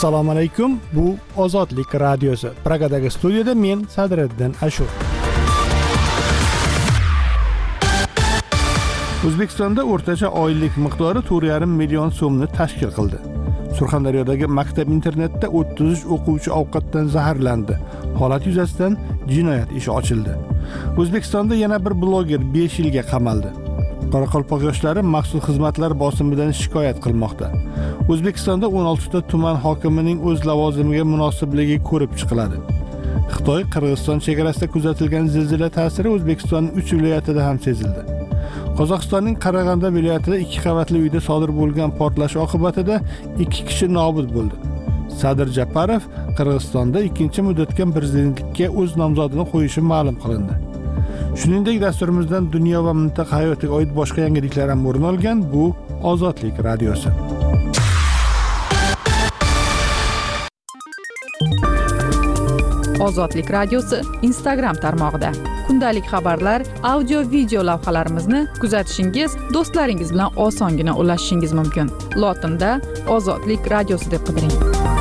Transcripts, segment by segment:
Assalomu alaykum. Bu Ozodlik radiosi. Pragadagi studiyada men Sadriddin Ashur. O'zbekistonda o'rtacha oylik miqdori 4,5 million so'mni tashkil qildi. Surxondaryodagi maktab internatda 33 o'quvchi ovqatdan zaharlandi. Holat yuzasidan jinoyat ishi ochildi. O'zbekistonda yana bir bloger 5 yilga qamaldi. Qoraqalpoq yoshlari maxsus xizmatlar bosimidan shikoyat qilmoqda. O'zbekistonda 16 ta tuman hokimining o'z lavozimiga munosibligi ko'rib chiqiladi. Xitoy Qirg'iziston chegarasida kuzatilgan zilzila ta'siri O'zbekistonning 3 viloyatida ham sezildi. Qozog'istonning Qarag'anda viloyatida 2 qavatli uyda sodir bo'lgan portlash oqibatida 2 kishi nobud bo'ldi. Sadir Japarov Qirg'izistonda 2-chi muddatga prezidentlikka o'z nomzodini qo'yishi ma'lum qilindi. Shuningdek, dasturimizdan dunyo va mintaqa hayotiga oid boshqa yangiliklar ham o'rin olgan. Bu Ozodlik radiosi. Ozodlik radiosi Instagram tarmog'ida. Kundalik xabarlar, audio, video lavhalarimizni kuzatishingiz, do'stlaringiz bilan osongina ulashishingiz mumkin. Lotinda Ozodlik radiosi deb qidiring.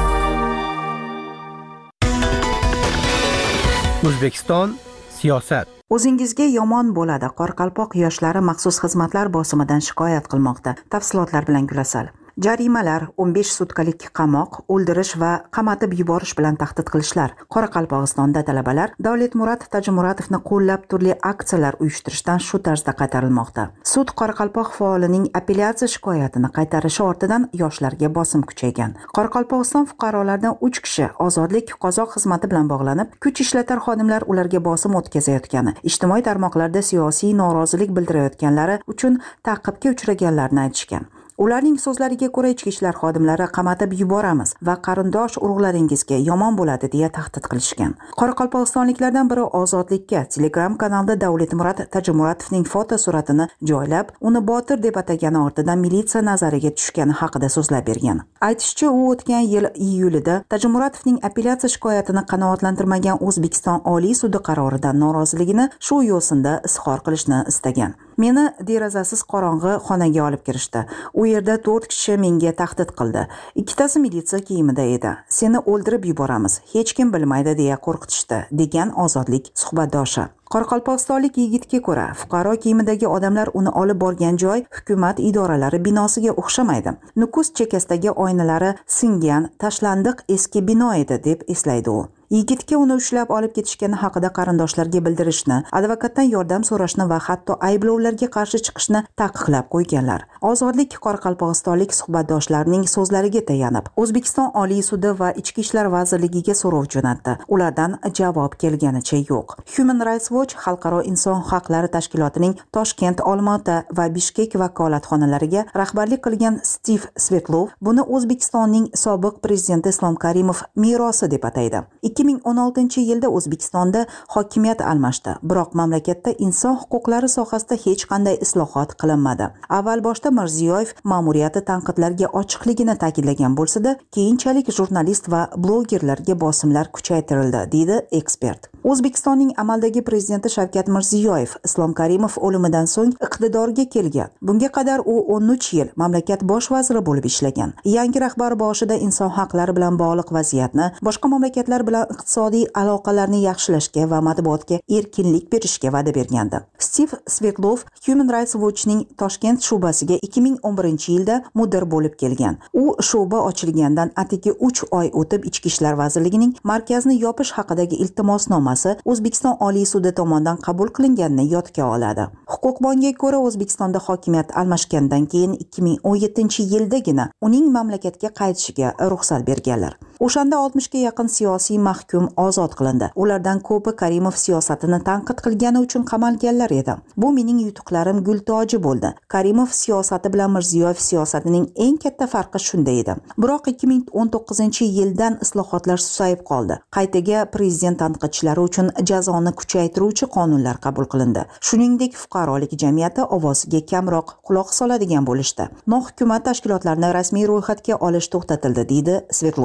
O'zbekiston siyosat. O'zingizga yomon bo'ladi. Qoraqalpoq yoshlari maxsus xizmatlar bosimidan shikoyat qilmoqda. Tafsilotlar bilan Gulasal. Jarimalar, 15 sutkalik qamoq, o'ldirish va qamatib yuborish bilan tahdid qilishlar. Qoraqalpog'istonda talabalar Davletmurod Tajimuratovni qo'llab turli aksiyalar uyushtirishdan shu tarzda qaytarilmoqda. Sud Qoraqalpoq faolining apellyatsiya shikoyatini qaytarishi ortidan yoshlarga bosim kuchaygan. Qoraqalpog'iston fuqarolaridan 3 kishi ozodlik qozoq xizmati bilan bog'lanib, kuch ishlatar xodimlar ularga bosim o'tkazayotgani, ijtimoiy tarmoqlarda siyosiy norozilik bildirayotganlari uchun ta'qibga uchraganlarni aytishgan. Ularning so'zlariga ko'ra, ichki ishlar xodimlari qamatib yuboramiz va qarindosh urug'laringizga yomon bo'ladi deya tahdid qilishgan. Qoraqalpog'istonliklardan biri Ozodlikka Telegram kanalida Davletmurod Tajimuratovning fotosuratini joylab, uni botir deb atagani ortidan militsiya nazariga tushgani haqida so'zlab bergan. Aytishicha, u o'tgan yil iyulida Tajimuratovning apellyatsiya shikoyatini qanoatlantirmagan O'zbekiston Oliy sudi qaroridan noroziligini shu yo'sinda izhor qilishni istagan. Meni derazasiz qorong'i xonaga olib kirishdi. U yerda 4 kishi menga tahdid qildi. Ikkitasi militsiya kiyimida edi. Seni o'ldirib yuboramiz, hech kim bilmaydi deya qo'rqitishdi, degan Ozodlik suhbatdoshi. Qoraqalpog'istonlik yigitga ko'ra, fuqaro kiyimidagi odamlar uni olib borgan joy hukumat idoralari binosiga o'xshamaydi. Nukus chekkasidagi oynalari singan, tashlandiq eski bino edi deb eslaydi u. Yigitga uni ushlab olib ketishgani haqida qarindoshlarga bildirishni, advokatdan yordam so'rashni va hatto ayblovlarga qarshi chiqishni taqiqlab qo'yganlar. Ozodlik qoraqalpog'istonlik suhbatdoshlarning so'zlariga tayanib, O'zbekiston Oliy sudi va Ichki ishlar vazirligiga so'rov jo'natdi. Ulardan javob kelganicha yo'q. Human Rights Watch xalqaro inson haqlari tashkilotining Toshkent, Olmaota va Bishkek vakolatxonalariga rahbarlik qilgan Steve Svetlov buni O'zbekistonning sobiq prezidenti Islom Karimov merosi deb ataydi. 2016-yilda O'zbekistonda hokimiyat almashdi, biroq mamlakatda inson huquqlari sohasida hech qanday islohot qilinmadi. Avval boshda Mirziyoyev ma'muriyati tanqidlarga ochiqligini ta'kidlagan bo'lsa-da, keyinchalik jurnalist va blogerlarga bosimlar kuchaytirildi, deydi ekspert. O'zbekistonning amaldagi prezidenti Shavkat Mirziyoyev Islom Karimov o'limidan so'ng iqtidorga kelgan. Bunga qadar u 13 yil mamlakat bosh vaziri bo'lib ishlagan. Yangi rahbar boshida inson haqlari bilan bog'liq vaziyatni, boshqa mamlakatlar bilan iqtisodiy aloqalarni yaxshilashga va matbuotga erkinlik berishga va'da bergandi. Steve Svetlov Human Rights Watch'ning Toshkent shubasiga 2011-yilda mudir bo'lib kelgan. U shuba ochilgandan atigi 3 oy o'tib Ichki ishlar vazirligining markazni yopish haqidagi iltimosnomasi O'zbekiston Oliy sudi tomonidan qabul qilinganini yodga oladi. Huquqbonga ko'ra, O'zbekistonda hokimiyat almashgandan keyin 2017-yildagina uning mamlakatga qaytishiga ruxsat berganlar. O'shanda 60 ga yaqin siyosiy mahkum ozod qilindi. Ulardan ko'pi Karimov siyosatini tanqid qilgani uchun qamalganlar edi. Bu mening yutuqlarim gultoji bo'ldi. Karimov siyosati bilan Mirziyoyev siyosatining eng katta farqi shunda edi. Biroq 2019-yildan islohotlar susayib qoldi. Qaytaga prezident tanqidchilari uchun jazoni kuchaytiruvchi qonunlar qabul qilindi. Shuningdek, fuqarolik jamiyati ovoziga kamroq quloq soladigan bo'lishdi. Nohukumat tashkilotlarini rasmiy ro'yxatga olish to'xtatildi, deydi Svetlov.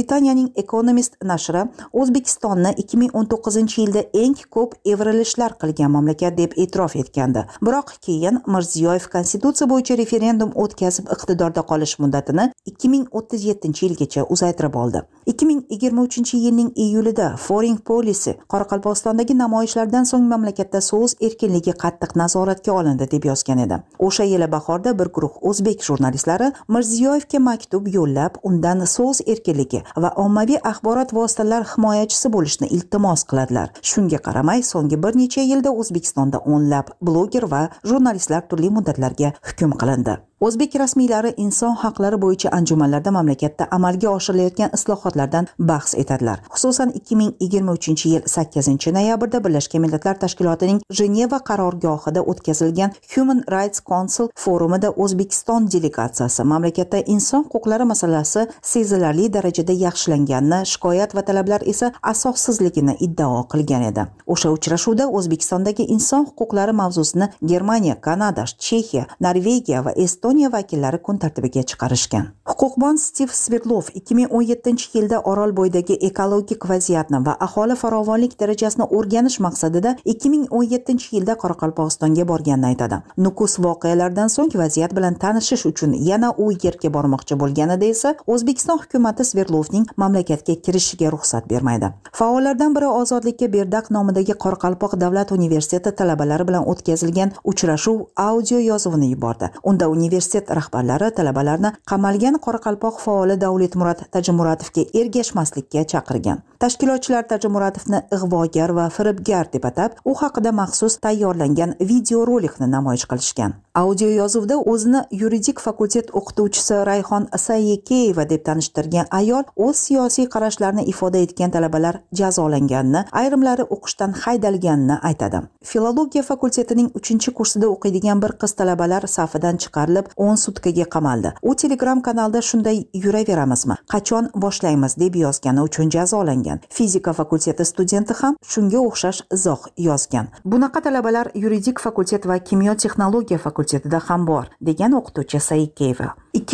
Britaniyaning Economist nashri O'zbekistonni 2019-yilda eng ko'p evrilishlar qilgan mamlakat deb e'tirof etgandi. Biroq keyin Mirziyoyev konstitutsiya bo'yicha referendum o'tkazib iqtidorda qolish muddatini 2037-yilgacha uzaytirib oldi. 2023-yilning iyulida Foreign Policy Qoraqalpog'istondagi namoyishlardan so'ng mamlakatda so'z erkinligi qattiq nazoratga olindi deb yozgan edi. O'sha yili bahorda bir guruh o'zbek jurnalistlari Mirziyoyevga maktub yo'llab, undan so'z erkinligi va ommaviy axborot vositalari himoyachisi bo'lishni iltimos qiladilar. Shunga qaramay, so'nggi bir necha yilda O'zbekistonda o'nlab bloger va jurnalistlar turli muddatlarga hukm qilindi. O'zbek rasmiylari inson haqlari bo'yicha anjumanlarda mamlakatda amalga oshirilayotgan islohotlardan bahs etadilar. Xususan 2023-yil 8-noyabrda Birlashgan Millatlar Tashkilotining Jeneva qarorgohida o'tkazilgan Human Rights Council forumida O'zbekiston delegatsiyasi mamlakatda inson huquqlari masalasi sezilarli darajada yaxshilanganini, shikoyat va talablar esa asossizligini iddao qilgan edi. O'sha uchrashuvda O'zbekistondagi inson huquqlari mavzusini Germaniya, Kanada, Chexiya, Norvegiya va Estoniya vakillari kun tartibiga chiqarishgan. Huquqbon Stiv Svetlov 2017-yilda Orolbo'yidagi ekologik vaziyatni va aholi farovonlik darajasini o'rganish maqsadida 2017-yilda Qoraqalpog'istonga borganini aytadi. Nukus voqealaridan so'ng vaziyat bilan tanishish uchun yana u yerga bormoqchi bo'lganida esa O'zbekiston hukumatı Svetlovning mamlakatga kirishiga ruxsat bermaydi. Faollardan biri Ozodlikka Berdaq nomidagi Qoraqalpoq davlat universiteti talabalari bilan o'tkazilgan uchrashuv audio yozuvini yubordi. Unda universitet rahbarlari talabalarni qamalgan Qoraqalpoq faoli Davletmurod Tajimuratovga ergashmaslikka chaqirgan. Tashkilotchilar Tajimuratovni ig'vogar va firibgar deb atab, u haqida maxsus tayyorlangan videorolikni namoyish qilishgan. Audio yozuvda o'zini yuridik fakultet o'qituvchisi Rayhon Sayekeyeva deb tanishtirgan ayol o'z siyosiy qarashlarini ifoda etgan talabalar jazolanganini, ayrimlari o'qishdan haydalganini aytadi. Filologiya fakultetining 3-kursida o'qiydigan bir qiz talabalar safidan chiqarilib 10 sutkaga qamaldi. U Telegram kanalda shunday yuraveramizmi, qachon boshlaymiz deb yozgani uchun jazolangan. Fizika fakulteti studenti ham shunga o'xshash izoh yozgan. Bunaqa talabalar yuridik fakultet va kimyo texnologiya fakultetida ham bor, degan o'qituvchi Saikeva.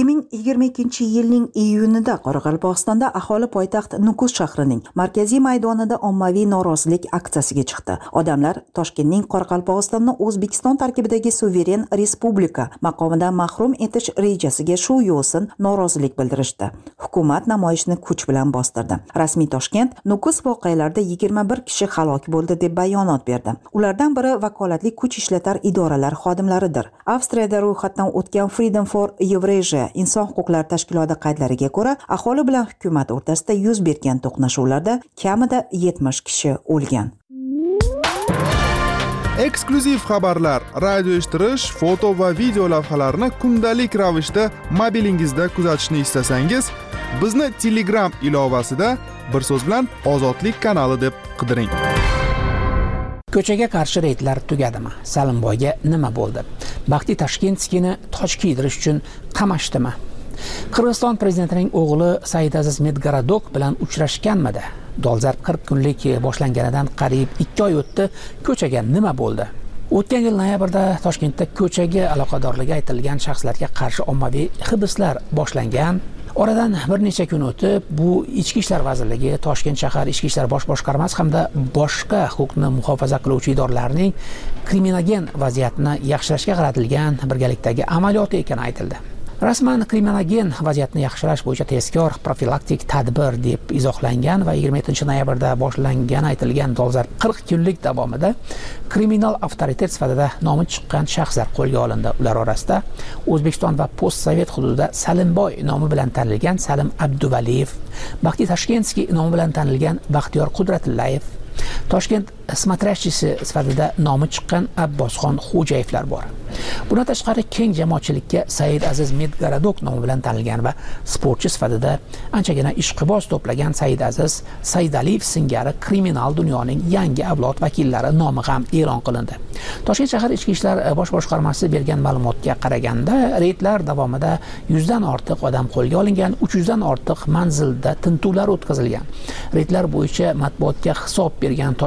2022-yilning iyunida Qoraqalpog'istonda aholi poytaxt Nukus shahrining markaziy maydonida ommaviy norozilik aksiyasiga chiqdi. Odamlar Toshkentning Qoraqalpog'istonni O'zbekiston tarkibidagi suveren respublika maqomidan mahrum etish rejasiga shu yo'sin norozilik bildirishdi. Hukumat namoyishni kuch bilan bostirdi. Rasmiy Toshkent Nukus voqealarida 21 kishi halok bo'ldi deb bayonot berdi. Ulardan biri vakolatli kuch ishlatar idoralar xodimlaridir. Avstriyada ro'yxatdan o'tgan Freedom for Eurasia inson huquqlari tashkiloti qaydlariga ko'ra, aholi bilan hukumat o'rtasida yuz bergan to'qnashuvlarda kamida 70 kishi o'lgan. Eksklyuziv xabarlar, radio eshittirish, foto va video lavhalarni kundalik ravishda mobilingizda kuzatishni istasangiz, bizni Telegram ilovasida bir so'z bilan Ozodlik kanali deb qidiring. Ko'chaga qarshi reydlar tugadimi? Salimboyga nima bo'ldi? Baxti Tashkentskiyni toj kiydirish uchun qamashdimi? Qirg'iziston prezidentining o'g'li Saidaziz Medgaradok bilan uchrashganmidi? Dolzarb 40 kunlik boshlanganidan qariyb 2 oy o'tdi. Ko'chaga nima bo'ldi? O'tgan yil noyabrda Toshkentda ko'chaga aloqadorligi aytilgan shaxslarga qarshi ommaviy hibslar boshlangan. Oradan bir necha kun o'tib, bu Ichki ishlar vazirligi, Toshkent shahar Ichki ishlar bosh boshqarmasi hamda boshqa huquqni muhofaza qiluvchi idoralarning kriminogen vaziyatni yaxshilashga qaratilgan birgalikdagi amaliyoti ekani aytildi. Rasman kriminogen vaziyatni yaxshilash bo'yicha tezkor profilaktik tadbir deb izohlangan va 27-noyabrda boshlangani aytilgan dolzarb 40 kunlik davomida kriminal avtoritet sifatida nomi chiqqan shaxslar qo'lga olindi. Ular orasida O'zbekiston va postsovet hududida Salimboy nomi bilan tanilgan Salim Abduvaliyev, Baxti Tashkentskiy nomi bilan tanilgan Baxtiyor Qudratillayev, Toshkent smatrashchisi sifatida nomi chiqqan Abbosxon Xo'jayevlar bor. Bundan tashqari keng jamoatchilikka Said Aziz Medgaradok nomi bilan tanilgan va sportchi sifatida anchagina ishqiboz to'plagan Said Aziz Saidaliyev singari kriminal dunyoning yangi avlod vakillari nomi ham e'lon qilindi. Toshkent shahar Ichki ishlar bosh boshqarmasi bergan ma'lumotga qaraganda, reydlar davomida 100 dan ortiq odam qo'lga olingan, 300 dan ortiq manzilda tintuvlar o'tkazilgan. Reydlar bo'yicha matbuotga hisob bergan Toshkent shahar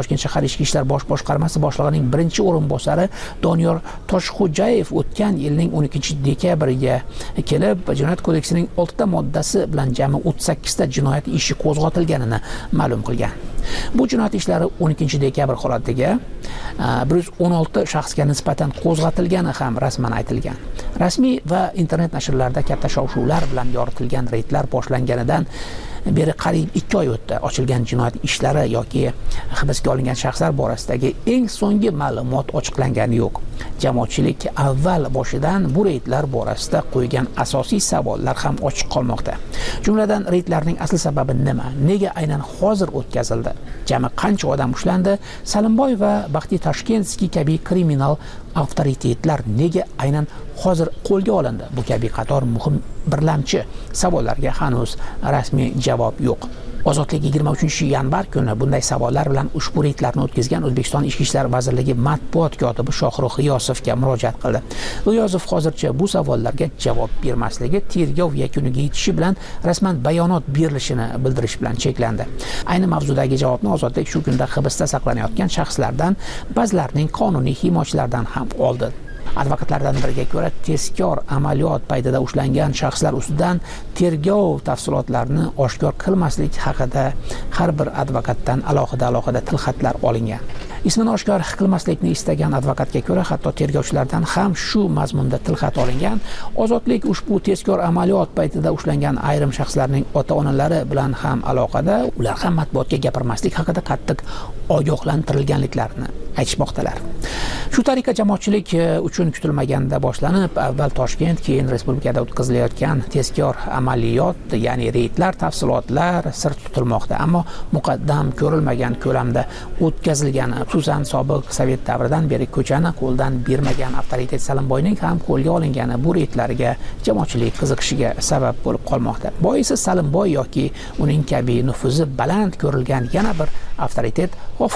Ichki ishlar bosh boshqarmasi boshlig'ining birinchi o'rinbosari Doniyor Toshxo'jayev o'tgan yilning 12-dekabriga kelib, Jinoyat kodeksining 6 ta moddasi bilan jami 38 ta jinoyat ishi qo'zg'atilganini ma'lum qilgan. Bu jinoyat ishlari 12-dekabr holatiga 116 shaxsga nisbatan qo'zg'atilgani ham rasman aytilgan. Rasmiy va internet nashrlarda katta shov-shuvlar bilan yoritilgan reydlar boshlanganidan beri qariyb 2 oy o'tdi. Ochilgan jinoyat ishlari yoki hibsga olingan shaxslar borasidagi eng so'nggi ma'lumot ochiqlangani yo'q. Jamoatchilik avval boshidan bu reydlar borasida qo'ygan asosiy savollar ham ochiq qolmoqda. Jumladan, reydlarning asl sababi nima? Nega aynan hozir o'tkazildi? Jami qancha odam ushlandi? Salimboy va Baxti Tashkentskiy kabi kriminal avtoritetlar nega aynan hozir qo'lga olindi? Bu kabi qator muhim birlamchi savollarga hanuz rasmiy javob yo'q. Ozodlik 23-yanvar kuni bunday savollar bilan ushbu reydlarni o'tkazgan O'zbekiston Ichki ishlar vazirligi matbuot kotibi Shohrux G'iyosovga murojaat qildi. G'iyosov hozircha bu savollarga javob bermasligi tergov yakuniga yetishi bilan rasman bayonot berilishini bildirish bilan cheklandi. Ayni mavzudagi javobni Ozodlik shu kunda hibsda saqlanayotgan shaxslardan ba'zilarining qonuniy himoyachilardan ham oldi. Advokatlardan biriga ko'ra, tezkor amaliyot paytida ushlangan shaxslar ustidan tergov tafsilotlarini oshkor qilmaslik haqida har bir advokatdan alohida tilxatlar olingan. Ismini oshkor qilmaslikni istagan advokatga ko'ra, hatto tergovchilardan ham shu mazmunda tilxat olingan. Ozodlik ushbu tezkor amaliyot paytida ushlangan ayrim shaxslarning ota-onalari bilan ham aloqada, ular ham matbuotga gapirmaslik haqida qattiq ogohlantirilganliklarini aytishmoqdalar. Shu tariqa jamoatchilik uchun kutilmaganda boshlanib, avval Toshkent, keyin respublikada o'tkazilayotgan tezkor amaliyot, ya'ni reydlar tafsilotlar sir tutilmoqda, ammo muqaddam ko'rilmagan ko'lamda o'tkazilgani, xususan sobiq sovet davridan beri ko'chani qo'ldan bermagan avtoritet Salimboyning ham qo'lga olingani bu reydlarga jamoatchilik qiziqishiga sabab bo'lib qolmoqda. Boisi Salimboy yoki uning kabi nufuzi baland ko'rilgan yana bir avtoritet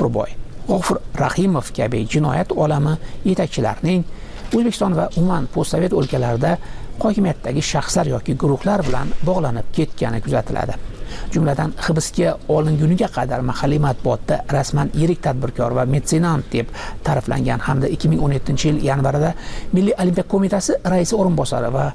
G'ofur Rahimov kabi jinoyat olami yetakchilarining O'zbekiston va umuman postsovet o'lkalarida hokimiyatdagi shaxslar yoki guruhlar bilan bog'lanib ketgani kuzatiladi. Jumladan, hibsga olinguniga qadar mahalliy matbuotda rasman yirik tadbirkor va metsenant deb ta'riflangan hamda 2017-yil yanvarida Milliy Olimpiya qo'mitasi raisi o'rinbosari va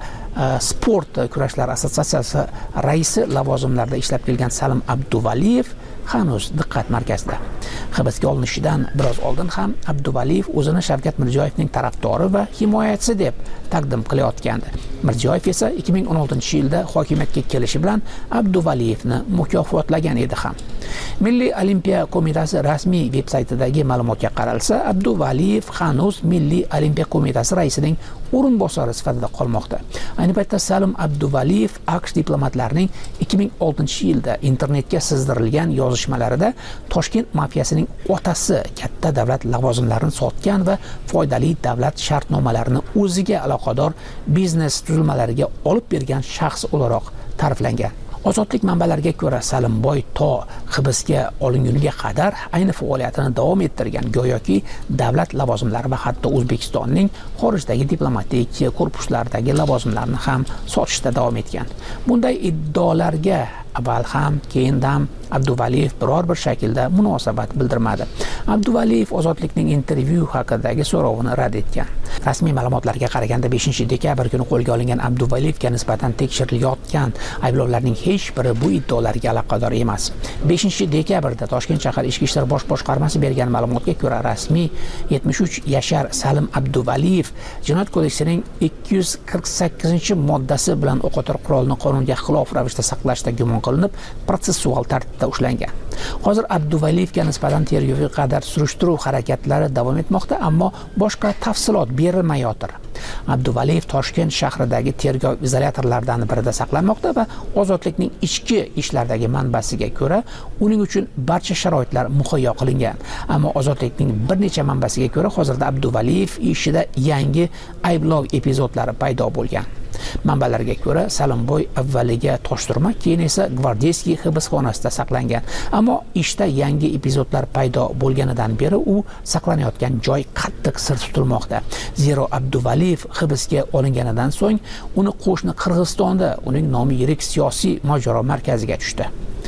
sport kurashlar assotsiatsiyasi raisi lavozimlarida ishlab kelgan Salim Abduvaliyev hanuz diqqat markazida. Hibsga olinishidan biroz oldin ham Abduvaliyev o'zini Shavkat Mirziyoyevning tarafdori va himoyachisi deb taqdim qilayotgandi. Mirziyoyev esa 2016-yilda hokimiyatga kelishi bilan Abduvaliyevni mukofotlagan edi ham. Milliy Olimpiya qo'mitasi rasmiy veb-saytidagi ma'lumotga qaralsa, Abduvaliyev hanuz Milliy Olimpiya qo'mitasi raisining o'rinbosari sifatida qolmoqda. Ayni paytda Salim Abduvaliyev AQSh diplomatlarining 2006-yilda internetga sizdirilgan yozishmalarida Toshkent mafiyasining otasi katta davlat lavozimlarini sotgan va foydali davlat shartnomalarini o'ziga aloqador biznes tuzilmalariga olib bergan shaxs o'laroq ta'riflangan. Ozodlik manbalariga ko'ra, Salimboy to hibsga olinguniga qadar ayni faoliyatini davom ettirgan, go'yoki davlat lavozimlari va hatto O'zbekistonning xorijdagi diplomatik korpuslardagi lavozimlarini ham sotishda davom etgan. Bunday iddaolarga avval ham, keyin ham Abduvaliyev biror bir shaklda munosabat bildirmadi. Abduvaliyev Ozodlikning intervyu haqidagi so'rovini rad etgan. Rasmiy ma'lumotlarga qaraganda 5-dekabr kuni qo'lga olingan Abduvaliyevga nisbatan tekshirilayotgan ayblovlarning hech biri bu iddaolarga aloqador emas. 5-dekabrda Toshkent shahar Ichki ishlar bosh boshqarmasi bergan ma'lumotga ko'ra, rasmiy 73 yashar Salim Abduvaliyev Jinoyat kodeksining 248-moddasi bilan o'qotar qurolni qonunga xilof ravishda saqlashda gumon qilinib, protsessual tartibda ushlangan. Hozir Abduvaliyevga nisbatan tergovga qadar surishtiruv harakatlari davom etmoqda, ammo boshqa tafsilot berilmayotir. Abduvaliyev Toshkent shahridagi tergov izolyatorlaridan birida saqlanmoqda va Ozodlikning ichki ishlardagi manbasiga ko'ra, uning uchun barcha sharoitlar muhayyo qilingan. Ammo Ozodlikning bir necha manbasiga ko'ra, hozirda Abduvaliyev ishida yangi ayblov epizodlari paydo bo'lgan. Manbalarga ko'ra, Salimboy avvaliga Toshturma, keyin esa Gvardeyskiy hibsxonasida saqlangan. Ammo ishda yangi epizodlar paydo bo'lganidan beri u saqlanayotgan joy qattiq sir tutilmoqda. Zero Abduvaliyev hibsga olinganidan so'ng uni qo'shni Qirg'izistonda uning nomi yirik siyosiy mojaro markaziga tushdi.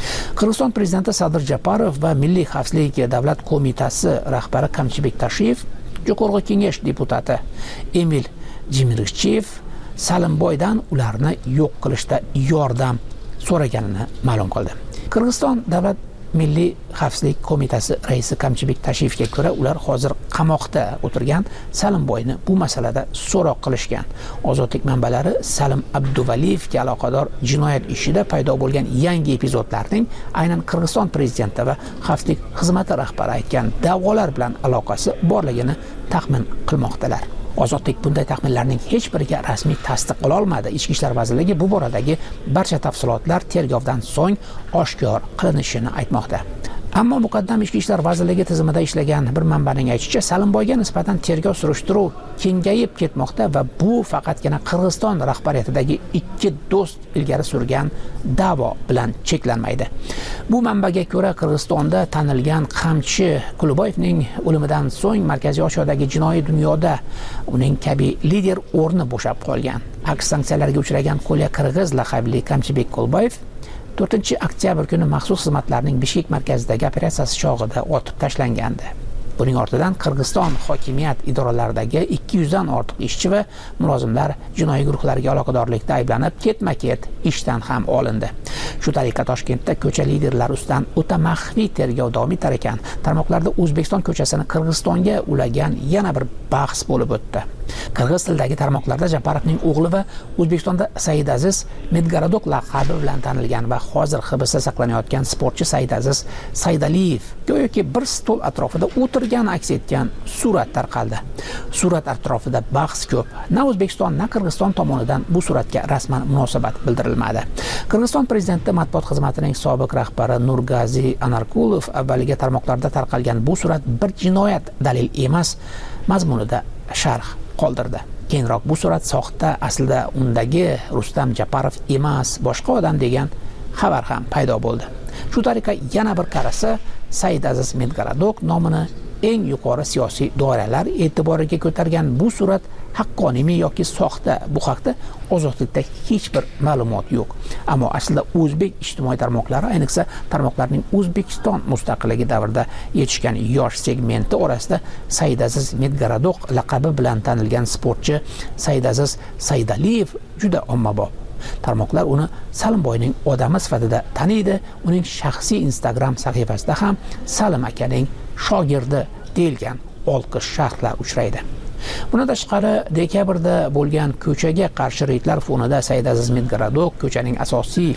Qirg'iziston prezidenti Sadir Japarov va Milliy xavfsizlik davlat qo'mitasi rahbari Kamchibek Tashiyev, Jo'qorg'i Kengash deputati Emil Jimirg'chiyev Salimboydan ularni yo'q qilishda yordam so'raganini ma'lum qildi. Qirg'iziston davlat Milliy xavfsizlik qo'mitasi raisi Kamchibek Tashiyevga ko'ra, ular hozir qamoqda o'tirgan Salimboyni bu masalada so'roq qilishgan. Ozodlik manbalari Salim Abduvaliyevga aloqador jinoyat ishida paydo bo'lgan yangi epizodlarning aynan Qirg'iziston prezidenti va xavfsizlik xizmati rahbari aytgan da'volar bilan aloqasi borligini taxmin qilmoqdalar. Ozodlik bunday taxminlarning hech biriga rasmiy tasdiq qila olmadi. Ichki ishlar vazirligi bu boradagi barcha tafsilotlar tergovdan so'ng oshkor qilinishini aytmoqda. Ammo muqaddam ichki ishlar vazirligi tizimida ishlagan bir manbaning aytishicha, Salimboyga nisbatan tergov surishtiruv kengayib ketmoqda va bu faqatgina Qirg'iziston rahbariyatidagi ikki do'st ilgari surgan da'vo bilan cheklanmaydi. Bu manbaga ko'ra, Qirg'izistonda tanilgan Qamchi Kuluboyevning o'limidan so'ng Markaziy Osiyodagi jinoiy dunyoda uning kabi lider o'rni bo'shab qolgan. Aks sanksiyalarga uchragan Qo'lya Qirg'iz laqabli Kamchibek Kuluboyev 4-oktyabr kuni maxsus xizmatlarning Bishkek markazidagi operatsiyasi chog'ida otib tashlangandi. Buning ortidan Qirg'iziston hokimiyat idoralaridagi 200 dan ortiq ishchi va mulozimlar jinoiy guruhlarga aloqadorlikda ayblanib, ketma-ket ishdan ham olindi. Shu tariqa Toshkentda ko'cha liderlari ustidan o'ta maxfiy tergov davom etar ekan. Tarmoqlarda O'zbekiston ko'chasini Qirg'izistonga ulagan yana bir bahs bo'lib o'tdi. Qirg'iz tilidagi tarmoqlarda Japarovning o'g'li va O'zbekistonda Saidaziz Medgarodok laqabi bilan tanilgan va hozir hibsda saqlanayotgan sportchi Saidaziz Saidaliyev go'yoki bir stol atrofida o'tirgan aks etgan surat tarqaldi. Surat atrofida bahs ko'p. Na O'zbekiston, na Qirg'iziston tomonidan bu suratga rasman munosabat bildirilmadi. Qirg'iziston prezidenti matbuot xizmatining sobiq rahbari Nurgazi Anarkulov avvaliga tarmoqlarda tarqalgan bu surat bir jinoyat dalil emas mazmunida sharh qoldirdi. Keyinroq bu surat soxta, aslida undagi Rustam Japarov emas, boshqa odam degan xabar ham paydo bo'ldi. Shu tariqa yana bir qarasa, Saidaziz Medgarodok nomini eng yuqori siyosiy doiralar e'tiboriga ko'targan bu surat haqqoniymi yoki soxta, bu haqda ozodlikda hech bir ma'lumot yo'q. Ammo aslida o'zbek ijtimoiy tarmoqlari, ayniqsa tarmoqlarning O'zbekiston mustaqilligi davrida yetishgan yosh segmenti orasida Saidaziz Medgarodok laqabi bilan tanilgan sportchi Saidaziz Saidaliyev juda ommabop. Tarmoqlar uni Salimboyning odami sifatida taniydi. Uning shaxsiy Instagram sahifasida ham Salim akaning shogirdi deyilgan olqish sharhlar uchraydi. Bundan tashqari, dekabrda bo'lgan ko'chaga qarshi reydlar fonida Saidaziz Medgarodok ko'chaning asosiy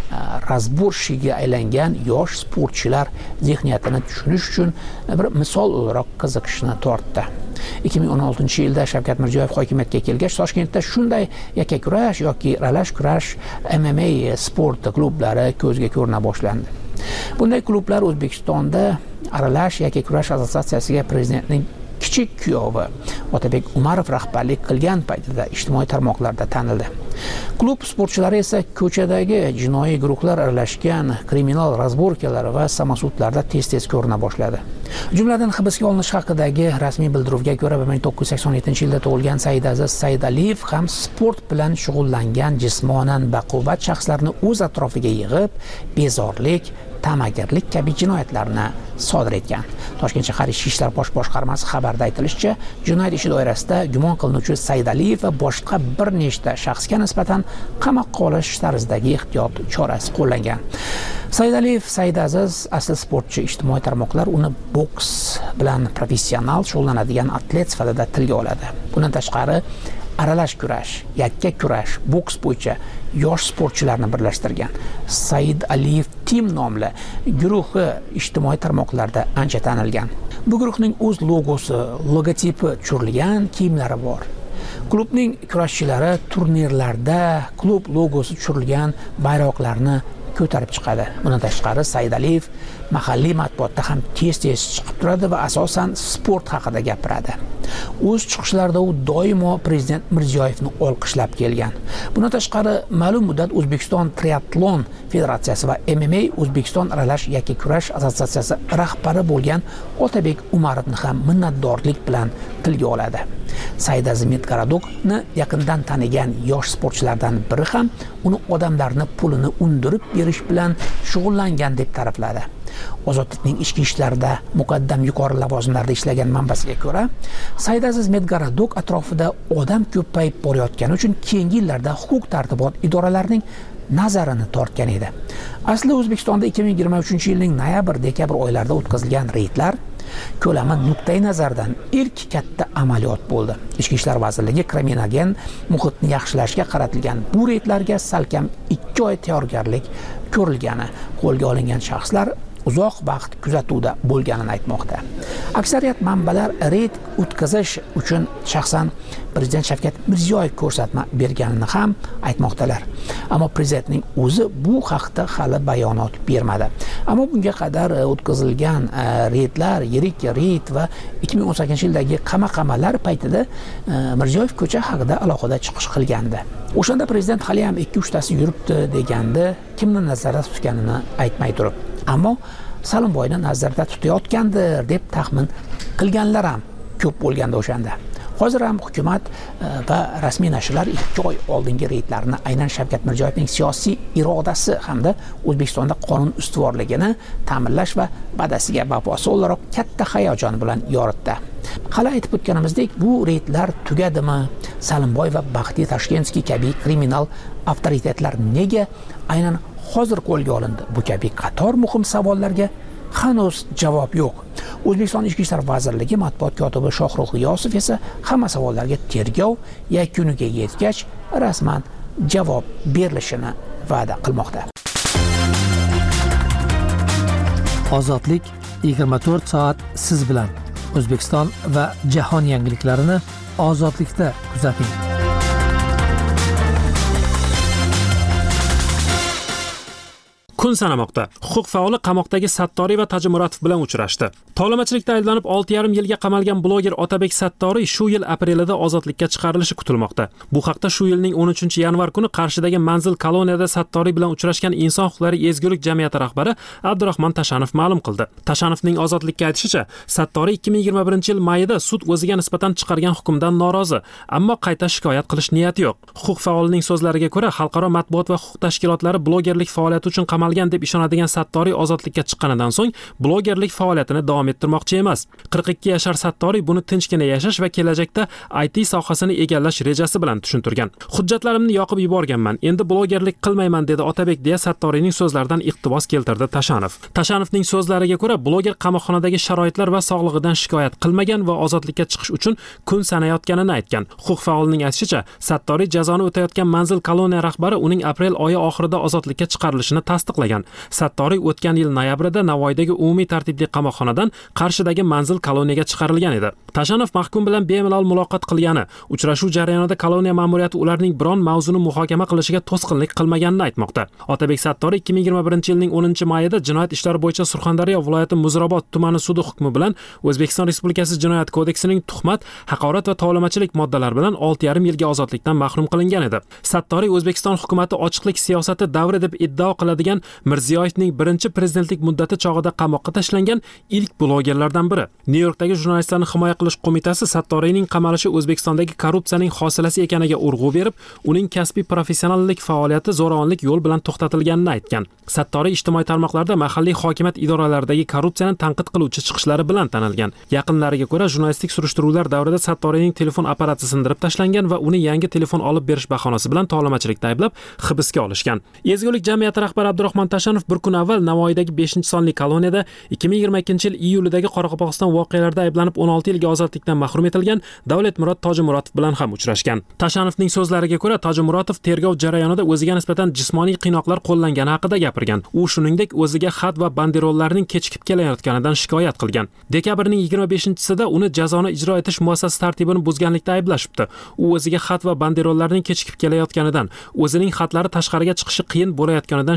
razborshiga aylangan yosh sportchilar zehniyatini tushunish uchun bir misol o'laroq qiziqishni tortdi. 2016-yilda Shavkat Mirziyoyev hokimiyatga kelgach, Toshkentda shunday yakkakurash yoki ralash kurash MMA sport klublari ko'zga ko'rina boshlandi. Bunday klublar O'zbekistonda Aralash yakkakurash assotsiatsiyasiga prezidentning kichik kuyovi Otabek Umarov rahbarlik qilgan paytida ijtimoiy tarmoqlarda tanildi. Klub sportchilari esa ko'chadagi jinoiy guruhlar aralashgan kriminal razborkalar va samosudlarda tez-tez ko'rina boshladi. Jumladan hibsga olinish haqidagi rasmiy bildiruvga ko'ra 1987-yilda tug'ilgan Saidaziz Saidaliyev ham sport bilan shug'ullangan jismonan baquvvat shaxslarni o'z atrofiga yig'ib, bezorlik, ta'magirlik kabi jinoyatlarni sodir etgan. Toshkent shahar Ichki ishlar bosh boshqarmasi xabarda aytilishicha, jinoyat ishi doirasida gumon qilinuvchi Saidaliyev va boshqa bir nechta shaxsga nisbatan qamoqqa olish tarzidagi ehtiyot chorasi qo'llangan. Saidaliyev Saidaziz asli sportchi, ijtimoiy tarmoqlar uni boks bilan professional shug'ullanadigan atlet sifatida tilga oladi. Bundan tashqari, aralash kurash, yakka kurash, boks bo'yicha yosh sportchilarni birlashtirgan Saidaliyev Team nomli guruhi ijtimoiy tarmoqlarda ancha tanilgan. Bu guruhning o'z logosi, logotipi tushirilgan kiyimlari bor. Klubning kurashchilari turnirlarda klub logosi tushirilgan bayroqlarni ko'tarib chiqadi. Bundan tashqari, Saidaliyev mahalliy matbuotda ham tez-tez chiqib turadi va asosan sport haqida gapiradi. O'z chiqishlarida u doimo prezident Mirziyoyevni olqishlab kelgan. Bundan tashqari, ma'lum muddat O'zbekiston triatlon federatsiyasi va MMA O'zbekiston aralash yakkakurash assotsiatsiyasi rahbari bo'lgan Otabek Umarovni ham minnatdorlik bilan tilga oladi. Saidazim Medgaradokni yaqindan tanigan yosh sportchilardan biri ham uni odamlarni pulini undirib berish bilan shug'ullangan deb ta'rifladi. Ozodlikning ichki ishlarida muqaddam yuqori lavozimlarda ishlagan manbasiga ko'ra, Saidaziz Medgaradok atrofida odam ko'payib borayotgani uchun keyingi yillarda huquq-tartibot idoralarining nazarini tortgan edi. Aslida O'zbekistonda 2023-yilning noyabr-dekabr oylarida o'tkazilgan reydlar ko'lami nuqtai nazardan ilk katta amaliyot bo'ldi. Ichki ishlar vazirligi kriminogen muhitni yaxshilashga qaratilgan bu reydlarga salkam 2 oy tayyorgarlik ko'rilgani, qo'lga olingan shaxslar uzoq vaqt kuzatuvda bo'lganini aytmoqda. Aksariyat manbalar reyd o'tkazish uchun shaxsan Prezident Shavkat Mirziyoyev ko'rsatma berganini ham aytmoqdalar. Ammo prezidentning o'zi bu haqda hali bayonot bermadi. Ammo bunga qadar o'tkazilgan reydlar, yirik reyd va 2018-yildagi qamaqamalar paytida Mirziyoyev ko'cha haqida alohida chiqish qilgandi. O'shanda prezident hali ham 2-3 tasi yuribdi deganda kimni nazarda tutganini aytmay turib. Ammo Salimboyni nazarda tutayotgandir deb taxmin qilganlar ham ko'p bo'lganda o'shanda. Hozir ham hukumat va rasmiy nashrlar 2 oy oldingi reydlarni aynan Shavkat Mirziyoyevning siyosiy irodasi hamda O'zbekistonda qonun ustuvorligini ta'minlash va va'dasiga vafosi o'laroq katta hayajon bilan yoritdi. Hali aytib o'tganimizdek, bu reydlar tugadimi? Salimboy va Baxti Tashkentskiy kabi kriminal avtoritetlar nega aynan hozir qo'lga olindi? Bu kabi qator muhim savollarga hanuz javob yo'q. O'zbekiston Ichki ishlar vazirligi matbuot kotibi Shohruh G'iyosov esa hamma savollarga tergov yakuniga yetgach rasman javob berilishini va'da qilmoqda. Ozodlik 24 soat siz bilan. O'zbekiston va jahon yangiliklarini ozodlikda kuzating. Kun sanamoqda. Huquq faoli qamoqdagi Sattoriy va Tajimuratov bilan uchrashdi. Tovlamachilikda ayblanib 6,5 yilga qamalgan bloger Otabek Sattoriy shu yil aprelida ozodlikka chiqarilishi kutilmoqda. Bu haqda shu yilning 13-yanvar kuni Qarshidagi Manzil koloniyada Sattoriy bilan uchrashgan Inson huquqlari ezgulik jamiyati rahbari Abdurahmon Tashanov ma'lum qildi. Tashanovning ozodlikka aytishicha, Sattoriy 2021-yil mayida sud o'ziga nisbatan chiqargan hukmdan norozi, ammo qayta shikoyat qilish niyati yo'q. Huquq faolining so'zlariga ko'ra, xalqaro matbuot va huquq tashkilotlari blogerlik faoliyati uchun qamalgan deb ishonadigan Sattoriy ozodlikka chiqqanidan so'ng blogerlik faoliyatini davom ettirmoqchi emas. 42 yashar Sattoriy buni tinchgina yashash va kelajakda IT sohasini egallash rejasi bilan tushuntirgan. Hujjatlarimni yoqib yuborganman, endi blogerlik qilmayman dedi Otabek deya Sattoriyning so'zlaridan iqtibos keltirdi Tashanov. Tashanovning so'zlariga ko'ra, bloger qamoqxonadagi sharoitlar va sog'lig'idan shikoyat qilmagan va ozodlikka chiqish uchun kun sanayotganini aytgan. Huquq faolining aytishicha, Sattoriy jazoni o'tayotgan Manzil koloniya rahbari uning aprel oyi oxirida ozodlikka chiqarilishini tasdiqlagan. Sattoriy o'tgan yil noyabrida Navoiydagi umumiy tartibli qamoqxonadan Qarshidagi Manzil koloniyaga chiqarilgan edi. Tashanov mahkum bilan bemalol muloqot qilgani, uchrashuv jarayonida koloniya ma'muriyati ularning biron mavzuni muhokama qilishiga to'sqinlik qilmaganini aytmoqda. Otabek Sattoriy 2021-yilning 10-mayida jinoyat ishlari bo'yicha Surxondaryo viloyati Muzrabot tumani sudi hukmi bilan O'zbekiston Respublikasi Jinoyat kodeksining tuhmat, haqorat va tovlamachilik moddalari bilan 6,5 yilga ozodlikdan mahrum qilingan edi. Sattoriy O'zbekiston hukumatı ochiqlik siyosati davri deb iddao qiladigan Mirziyoyevning birinchi prezidentlik muddati chog'ida qamoqqa tashlangan ilk blogerlardan biri. Nyu-Yorkdagi jurnalistlarni himoya qilish qo'mitasi Sattoriyning qamalishi O'zbekistondagi korrupsiyaning hosilasi ekaniga urg'u berib, uning kasbiy professionallik faoliyati zo'ravonlik yo'l bilan to'xtatilganini aytgan. Sattoriy ijtimoiy tarmoqlarda mahalliy hokimiyat idoralaridagi korrupsiyani tanqid qiluvchi chiqishlari bilan tanilgan. Yaqinlariga ko'ra, jurnalistik surishtiruvlar davrida Sattoriyning telefon apparati sindirib tashlangan va uni yangi telefon olib berish bahonasi bilan tovlamachilikda ayblab hibsga olishgan. Ezgulik jamiyati rahbari Abdurahmon Tashanov bir kun avval Navoiydagi 5-sonli koloniyada 2022-yil iyulidagi Qoraqalpog'iston voqealarida ayblanib 16 yilga ozodlikdan mahrum etilgan Davlatmurod Tojimuratov bilan ham uchrashgan. Tashanovning so'zlariga ko'ra, Tojimuratov tergov jarayonida o'ziga nisbatan jismoniy qiynoqlar qo'llangani haqida gapirgan. U shuningdek o'ziga xat va banderollarning kechikib kelayotganidan shikoyat qilgan. Dekabrning 25-sida uni jazoni ijro etish muassasasi tartibini buzganlikda ayblashibdi. U o'ziga xat va banderollarning kechikib kelayotganidan, o'zining xatlari tashqariga chiqishi qiyin bo'layotganidan shikoyat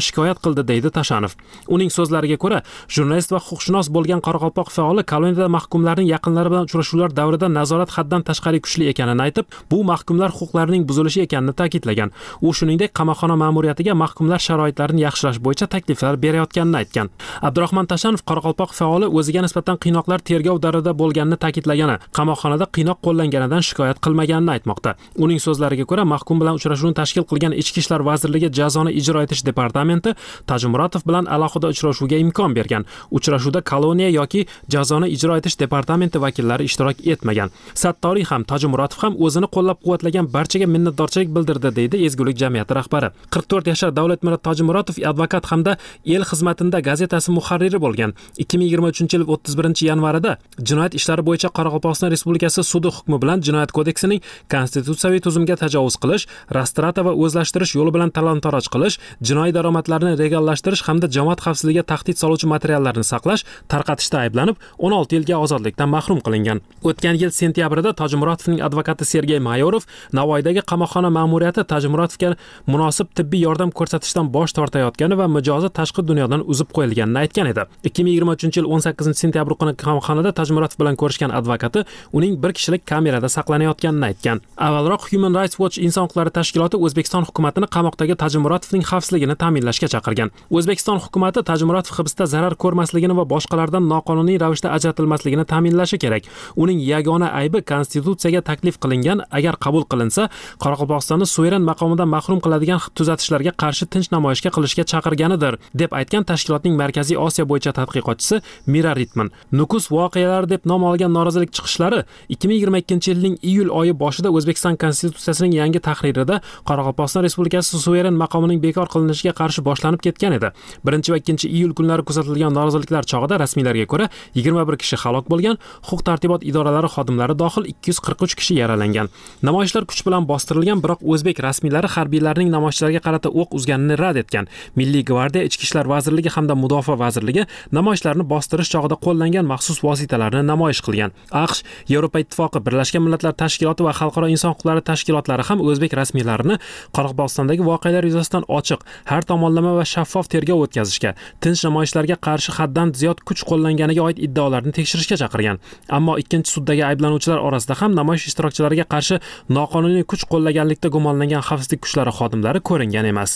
qildi, deydi Tashanov. Uning so'zlariga ko'ra, jurnalist va huquqshunos bo'lgan qoraqalpoq faoli koloniyada mahkumlarning yaqinlari bilan uchrashuvlar davrida nazorat haddan tashqari kuchli ekanini aytib, bu mahkumlar huquqlarining buzilishi ekanini ta'kidlagan. U shuningdek, qamoqxona ma'muriyatiga mahkumlar sharoitlarini yaxshilash bo'yicha takliflar berayotganini aytgan. Abdurahmon Tashanov qoraqalpoq faoli o'ziga nisbatan qiynoqlar tergov davrida bo'lganini ta'kidlagani, qamoqxonada qiynoq qo'llanganidan shikoyat qilmaganini aytmoqda. Uning so'zlariga ko'ra, mahkum bilan uchrashuvni tashkil qilgan Ichki ishlar vazirligi jazoni ijro etish departamenti Tajmuratov bilan alohida uchrashuvga imkon bergan. Uchrashuvda koloniya yoki jazoni ijro etish departamenti vakillari ishtirok etmagan. Sattoriy ham, Tajmuratov ham o'zini qo'llab-quvvatlagan barchaga minnatdorchilik bildirdi, deydi Ezgulik jamiyati rahbari. 44 yoshli Davlatmurat Tajmuratov advokat hamda El xizmatida gazetasi muharriri bo'lgan. 2023-yil 31-yanvarida jinoyat ishlari bo'yicha Qoraqalpog'iston Respublikasi sudi hukmi bilan Jinoyat kodeksining konstitutsiyaviy tuzumga tajovuz qilish, rastrata va o'zlashtirish yo'li bilan talon-taroj qilish, jinoiy daromadlarni legallashtirish hamda jamoat xavfsizligiga tahdid soluvchi materiallarni saqlash, tarqatishda ayblanib 16 yilga ozodlikdan mahrum qilingan. O'tgan yil sentyabrida Tajmuratovning advokati Sergey Mayorov Navoiydagi qamoqxona ma'muriyati Tajmuratovga munosib tibbiy yordam ko'rsatishdan bosh tortayotgani va mijozi tashqi dunyodan uzib qo'yilganini aytgan edi. 2023-yil 18-sentyabr kuni qamoqxonada Tajmuratov bilan ko'rishgan advokati uning bir kishilik kamerada saqlanayotganini aytgan. Avvalroq Human Rights Watch inson huquqlari tashkiloti O'zbekiston hukumatini qamoqdagi Tajmuratovning xavfsizligini ta'minlashga chaqirgan. O'zbekiston hukumatı Tajmuratov hibsda zarar ko'rmasligini va boshqalardan noqonuniy ravishda ajratilmasligini ta'minlashi kerak. Uning yagona aybi konstitutsiyaga taklif qilingan, agar qabul qilinsa, Qoraqalpog'istonni suveren maqomidan mahrum qiladigan tuzatishlarga qarshi tinch namoyishga qilishga chaqirganidir, deb aytgan tashkilotning Markaziy Osiyo bo'yicha tadqiqotchisi Mira Ritman. Nukus voqealari deb nom olgan norozilik chiqishlari 2022-yilning iyul oyi boshida O'zbekiston konstitutsiyasining yangi tahririda Qoraqalpog'iston Respublikasi suveren maqomining bekor qilinishiga qarshi boshlanib ketgan edi. 1 va 2 iyul kunlari kuzatilgan noroziliklar chog'ida rasmiylarga ko'ra 21 kishi halok bo'lgan, huquq tartibot idoralari xodimlari dohil 243 kishi yaralangan. Namoyishlar kuch bilan bostirilgan, biroq o'zbek rasmiylari harbiylarning namoyishchilarga qarata o'q uzganini rad etgan. Milliy gvardiya, Ichki ishlar vazirligi hamda Mudofaa vazirligi namoyishlarni bostirish chog'ida qo'llangan maxsus vositalarni namoyish qilgan. AQSh, Yevropa Ittifoqi, Birlashgan Millatlar Tashkiloti va xalqaro inson huquqlari tashkilotlari ham o'zbek rasmiylarini Qoraqalpog'istondagi voqealar yuzasidan ochiq, har tomonlama va shaffof tergov o'tkazishga, tinch namoyishlarga qarshi haddan ziyod kuch qo'llanganiga oid iddaolarni tekshirishga chaqirgan. Ammo ikkinchi suddagi ayblanuvchilar orasida ham namoyish ishtirokchilariga qarshi noqonuniy kuch qo'llaganlikda gumonlangan xavfsizlik kuchlari xodimlari ko'ringan emas.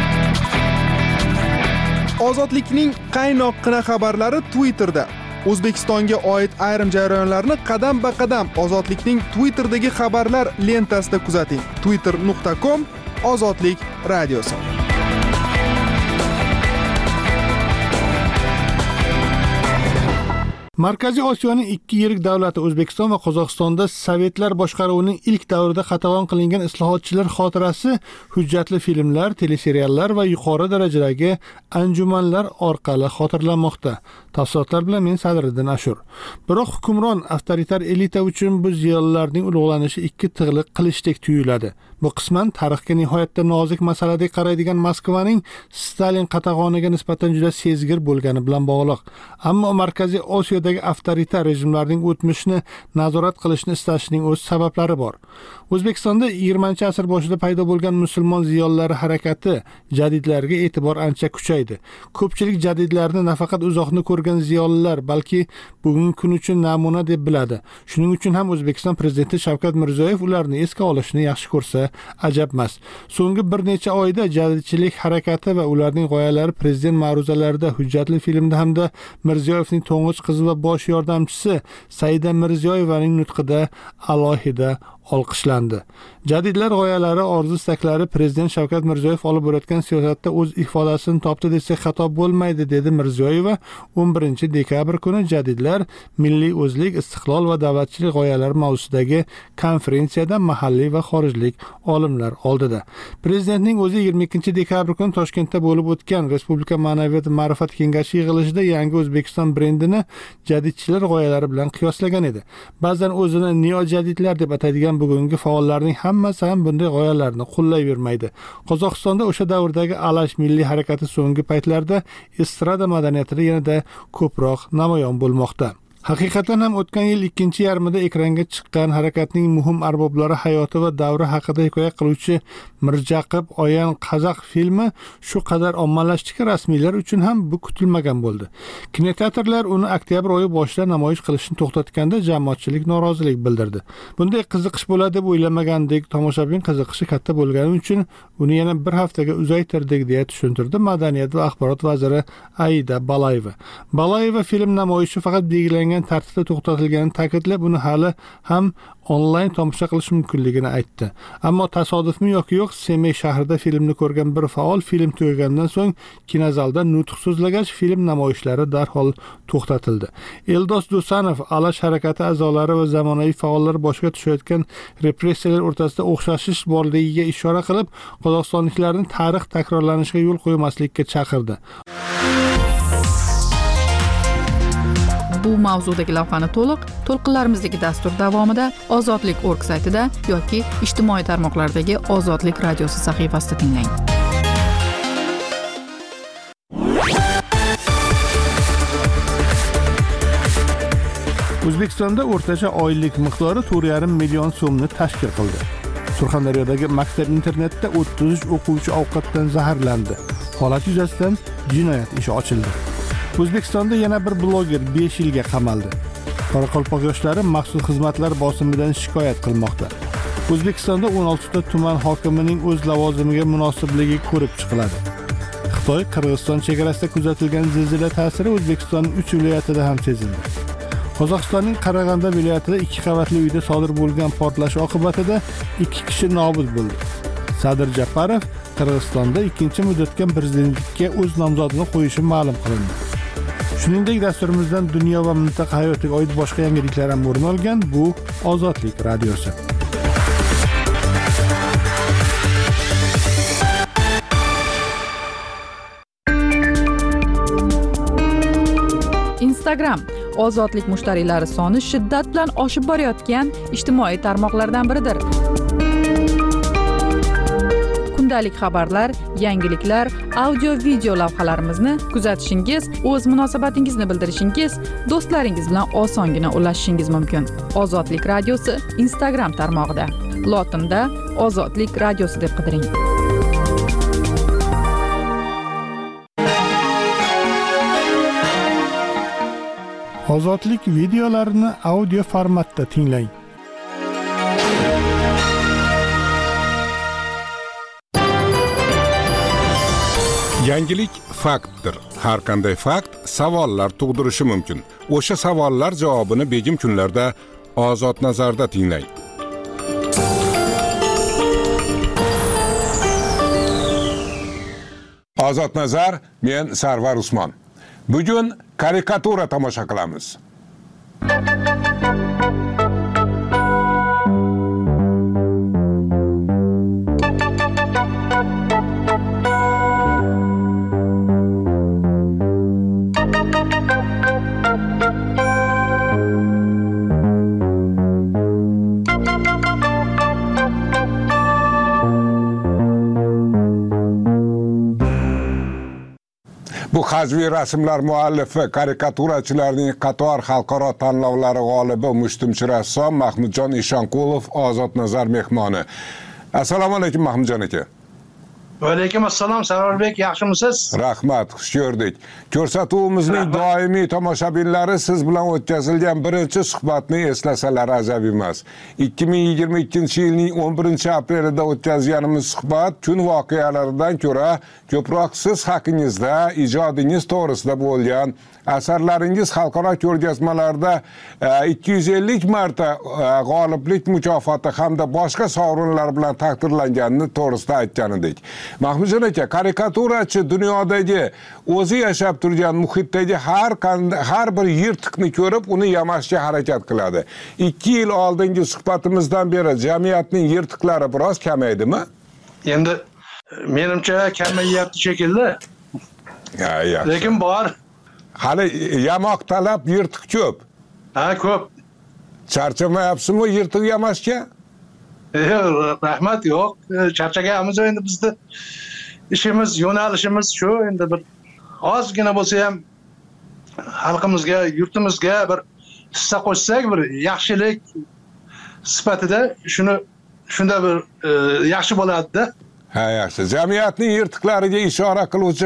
Ozodlikning qaynoqqina xabarlari Twitterda. O'zbekistonga oid ayrim jarayonlarni qadam-ba-qadam Ozodlikning Twitterdagi xabarlar lentasida kuzating. twitter.com/ozodlik radiosi. Markaziy Osiyoning ikki yirik davlati O'zbekiston va Qozog'istonda Sovetlar boshqaruvining ilk davrida qatag'on qilingan islohotchilar xotirasi hujjatli filmlar, teleseriallar va yuqori darajadagi anjumanlar orqali xotirlanmoqda. Tafsilotlar bilan men Sadriddin Ashur. Biroq hukmron avtoritar elita uchun bu ziyolilarning ulug'lanishi ikki tig'liq qilishdek tuyuladi. Bu qisman tarixga nihoyatda nozik masaladek qaraydigan Moskvaning Stalin qatag'oniga nisbatan juda sezgir bo'lgani bilan bog'liq. Ammo Markaziy Osiyodagi avtoritar rejimlarning o'tmishni nazorat qilishni istashining o'z sabablari bor. O'zbekistonda 20-asr boshida paydo bo'lgan musulmon ziyolilari harakati jadidlarga e'tibor ancha kuchaydi. Ko'pchilik jadidlarni nafaqat uzoqni ko'rgan ziyolilar, balki bugungi kun uchun namuna deb biladi. Shuning uchun ham O'zbekiston prezidenti Shavkat Mirziyoyev ularni esga olishni yaxshi ko'rsa ajab emas. So'nggi bir necha oyda jadidchilik harakati va ularning g'oyalari prezident ma'ruzalarida, hujjatli filmda hamda Mirziyoyevning to'ng'ich qizi va bosh yordamchisi Saida Mirziyoyevaning nutqida alohida olqishlandi. Jadidlar g'oyalari, orzu-istaklari prezident Shavkat Mirziyoyev olib borayotgan siyosatda o'z ifodasini topdi desak xato bo'lmaydi, dedi Mirziyoyeva 11-dekabr kuni jadidlar, milliy o'zlik, istiqlol va davlatchilik g'oyalari mavzusidagi konferensiyada mahalliy va xorijlik olimlar oldida. Prezidentning o'zi 22-dekabr kuni Toshkentda bo'lib o'tgan Respublika ma'naviyat va ma'rifat kengashi yig'ilishida yangi O'zbekiston brendini jadidchilar g'oyalari bilan qiyoslagan edi. Ba'zan o'zini neojadidlar deb ataydigan bugungi faollarning hammasi ham bunday g'oyalarni qo'llayvermaydi. Qozog'istonda o'sha davrdagi Alash milliy harakati so'nggi paytlarda estrada madaniyatida yanada ko'proq namoyon bo'lmoqda. Haqiqatan ham o'tgan yil ikkinchi yarmida ekranga chiqqan harakatning muhim arboblari hayoti va davri haqida hikoya qiluvchi Mirjaqib Oyan Qazaq filmi shu qadar ommalashdiki, rasmiylar uchun ham bu kutilmagan bo'ldi. Kinoteatrlar uni oktyabr oyi boshida namoyish qilishni to'xtatganda jamoatchilik norozilik bildirdi. Bunday qiziqish bo'ladi deb o'ylamagandik, tomoshabin qiziqishi katta bo'lgani uchun uni yana bir haftaga uzaytirdik deya tushuntirdi Madaniyat va axborot vaziri Aida Balayeva. Balayeva film namoyishi faqat belgilangan tartibda to'xtatilganini ta'kidlab, uni hali ham onlayn tomosha qilish mumkinligini aytdi. Ammo tasodifmi yoki yo'q, Semey shahrida filmni ko'rgan bir faol film tugagandan so'ng kinozalda nutq so'zlagach, film namoyishlari darhol to'xtatildi. Eldos Do'sanov Alash harakati a'zolari va zamonaviy faollar boshiga tushayotgan repressiyalar o'rtasida o'xshashish borligiga ishora qilib, qozog'istonliklarning tarix takrorlanishiga yo'l qo'ymaslikka chaqirdi. Bu mavzudagi lavhani to'lqinlarimizdagi dastur davomida Ozodlik.org saytida yoki ijtimoiy tarmoqlardagi Ozodlik radiosi sahifasida tinglang. O'zbekistonda o'rtacha oylik miqdori 4,5 million so'mni tashkil qildi. Surxondaryodagi maktab internatda 33 o'quvchi ovqatdan zaharlandi. Holat yuzasidan jinoyat ishi ochildi. O'zbekistonda yana bir bloger 5 yilga qamaldi. Qoraqalpoq yoshlari maxsus xizmatlar bosimidan shikoyat qilmoqda. O'zbekistonda 16 ta tuman hokimining o'z lavozimiga munosibligi ko'rib chiqiladi. Xitoy Qirg'iziston chegarasida kuzatilgan zilzila ta'siri O'zbekistonning 3 viloyatida ham sezildi. Qozog'istonning Qarag'anda viloyatida 2 qavatli uyda sodir bo'lgan portlash oqibatida 2 kishi nobud bo'ldi. Sadir Japarov Qirg'izistonda ikkinchi muddatga prezidentlikka o'z nomzodini qo'yishi ma'lum qilindi. Shuningdek, dasturimizdan dunyo va mintaqa hayotiga oid boshqa yangiliklar ham o'rin olgan. Bu Ozodlik radiosi. Instagram ozodlik mushtariylari soni shiddat bilan oshib borayotgan ijtimoiy tarmoqlardan biridir. Kundalik xabarlar, yangiliklar, audio-video lavhalarimizni kuzatishingiz, o'z munosabatingizni bildirishingiz, do'stlaringiz bilan osongina ulashishingiz mumkin. Ozodlik radiosi Instagram tarmog'ida. Lotinda Ozodlik radiosi deb qidiring. Ozodlik videolarini audio formatda tinglang. Yangilik faktdir. Har qanday fakt savollar tug'dirishi mumkin. O'sha savollar javobini begim kunlarda Ozod nazarda tinglang. Ozod nazar, men Sarvar Usmon. Bugun karikatura tomosha qilamiz. Bu hajviy rasmlar muallifi, karikaturachilarning qator xalqaro tanlovlari g'olibi mushtumchi rassom Mahmudjon Eshonqulov Ozod nazar mehmoni. Assalomu alaykum Mahmudjon aka. Va alaykum assalom Sarvarbek, yaxshimisiz? Rahmat, xush ko'rdik. Ko'rsatuvimizning doimiy tomoshabinlari siz bilan o'tkazilgan birinchi suhbatni eslasalar ajab emas. 2022-yilning 11-aprelida o'tkazganimiz suhbat kun voqealaridan ko'ra ko'proq siz haqingizda, ijodingiz to'g'risida bo'lgan asarlaringiz xalqaro ko'rgazmalarda 250 marta g'oliblik mukofoti hamda boshqa sovrinlar bilan taqdirlanganini to'g'risida aytgan edik. Mahmudjon aka, karikaturachi dunyodagi o'zi yashab turgan muhitdagi har bir yirtiqni ko'rib, uni yamashga harakat qiladi. 2 yil oldingi suhbatimizdan beri jamiyatning yirtiqlari biroz kamaydimi? Endi menimcha kamayyapti shekilli. Lekin bor. Hali yamoq talab, yirtiq ko'p. Ha, ko'p. Charchamayapsizmi yirtiq yamashga? Rahmat, yo'q. Charchagamiz endi bizda ishimiz, yo'nalishimiz shu, endi bir ozgina bo'lsa ham xalqimizga, yurtimizga bir hissa qo'shsak bir yaxshilik sifatida shunda bir yaxshi bo'ladi-da. Ha, yaxshi. Jamiyatning yirtiqlariga ishora qiluvchi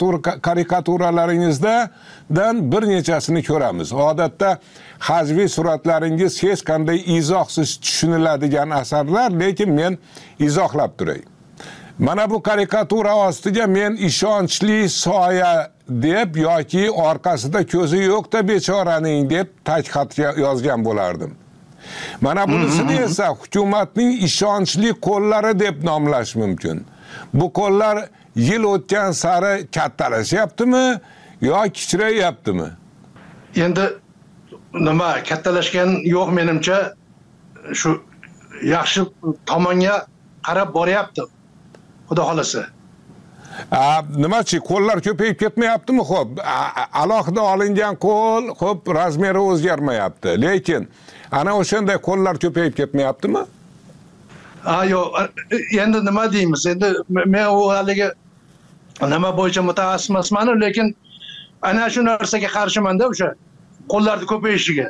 karikaturalaringizdan bir nechasini ko'ramiz. Odatda hajviy suratlaringiz hech qanday izohsiz tushuniladigan asarlar, lekin men izohlab turay. Mana bu karikatura ostiga men ishonchli soya deb yoki orqasida ko'zi yo'q-da bechoraning deb tagxat yozgan bo'lardim. Mana bunisini esa hukumatning ishonchli qo'llari deb nomlash mumkin. Bu qo'llar yil o'tgan sari kattalashyaptimi yo kichrayaptimi? Endi nima kattalashgan yo'q, menimcha shu yaxshi tomonga qarab boryapti. Xudo xolasa. Nimachi, qo'llar ko'payib ketmayaptimi? Xo'p, alohida olingan qo'l, xo'p, razmeri o'zgarmayapti. Lekin ana o'shanday qo'llar ko'payib ketmayaptimi? Yo'q, endi nima deymiz? Endi men u haligi nima bo'yicha mutaxassis emasman, lekin ana shu narsaga qarshiman-da, o'sha qo'llarni ko'payishiga.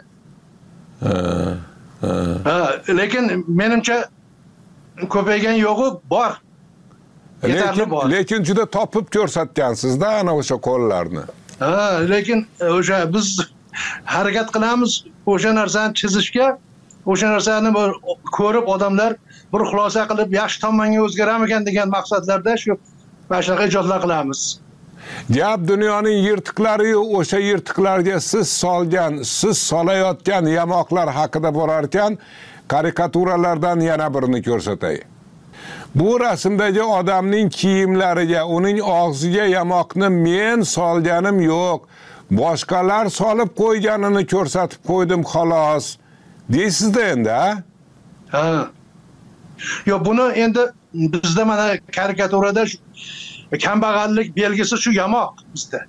Lekin menimcha ko'paygan yo'g'i bor. Lekin juda topib ko'rsatgansiz-da ana o'sha qo'llarni. Lekin o'sha biz harakat qilamiz o'sha narsani chizishga, o'sha narsani ko'rib odamlar bir xulosa qilib yaxshi tomonga o'zgaramikan degan maqsadlarda shu shunaqa ijodlar qilamiz. Gap dunyoning yirtiqlari, o'sha yirtiqlarga siz solayotgan yamoqlar haqida bo'lar ekan, karikaturalardan yana birini ko'rsatay. Bu rasmdagi odamning kiyimlariga, uning og'ziga yamoqni men solganim yo'q, boshqalar solib qo'yganini ko'rsatib qo'ydim xolos. Deysiz-da endi, ha? Yo'q, buni endi bizda mana karikaturada kambag'allik belgisi shu yamoq bizda.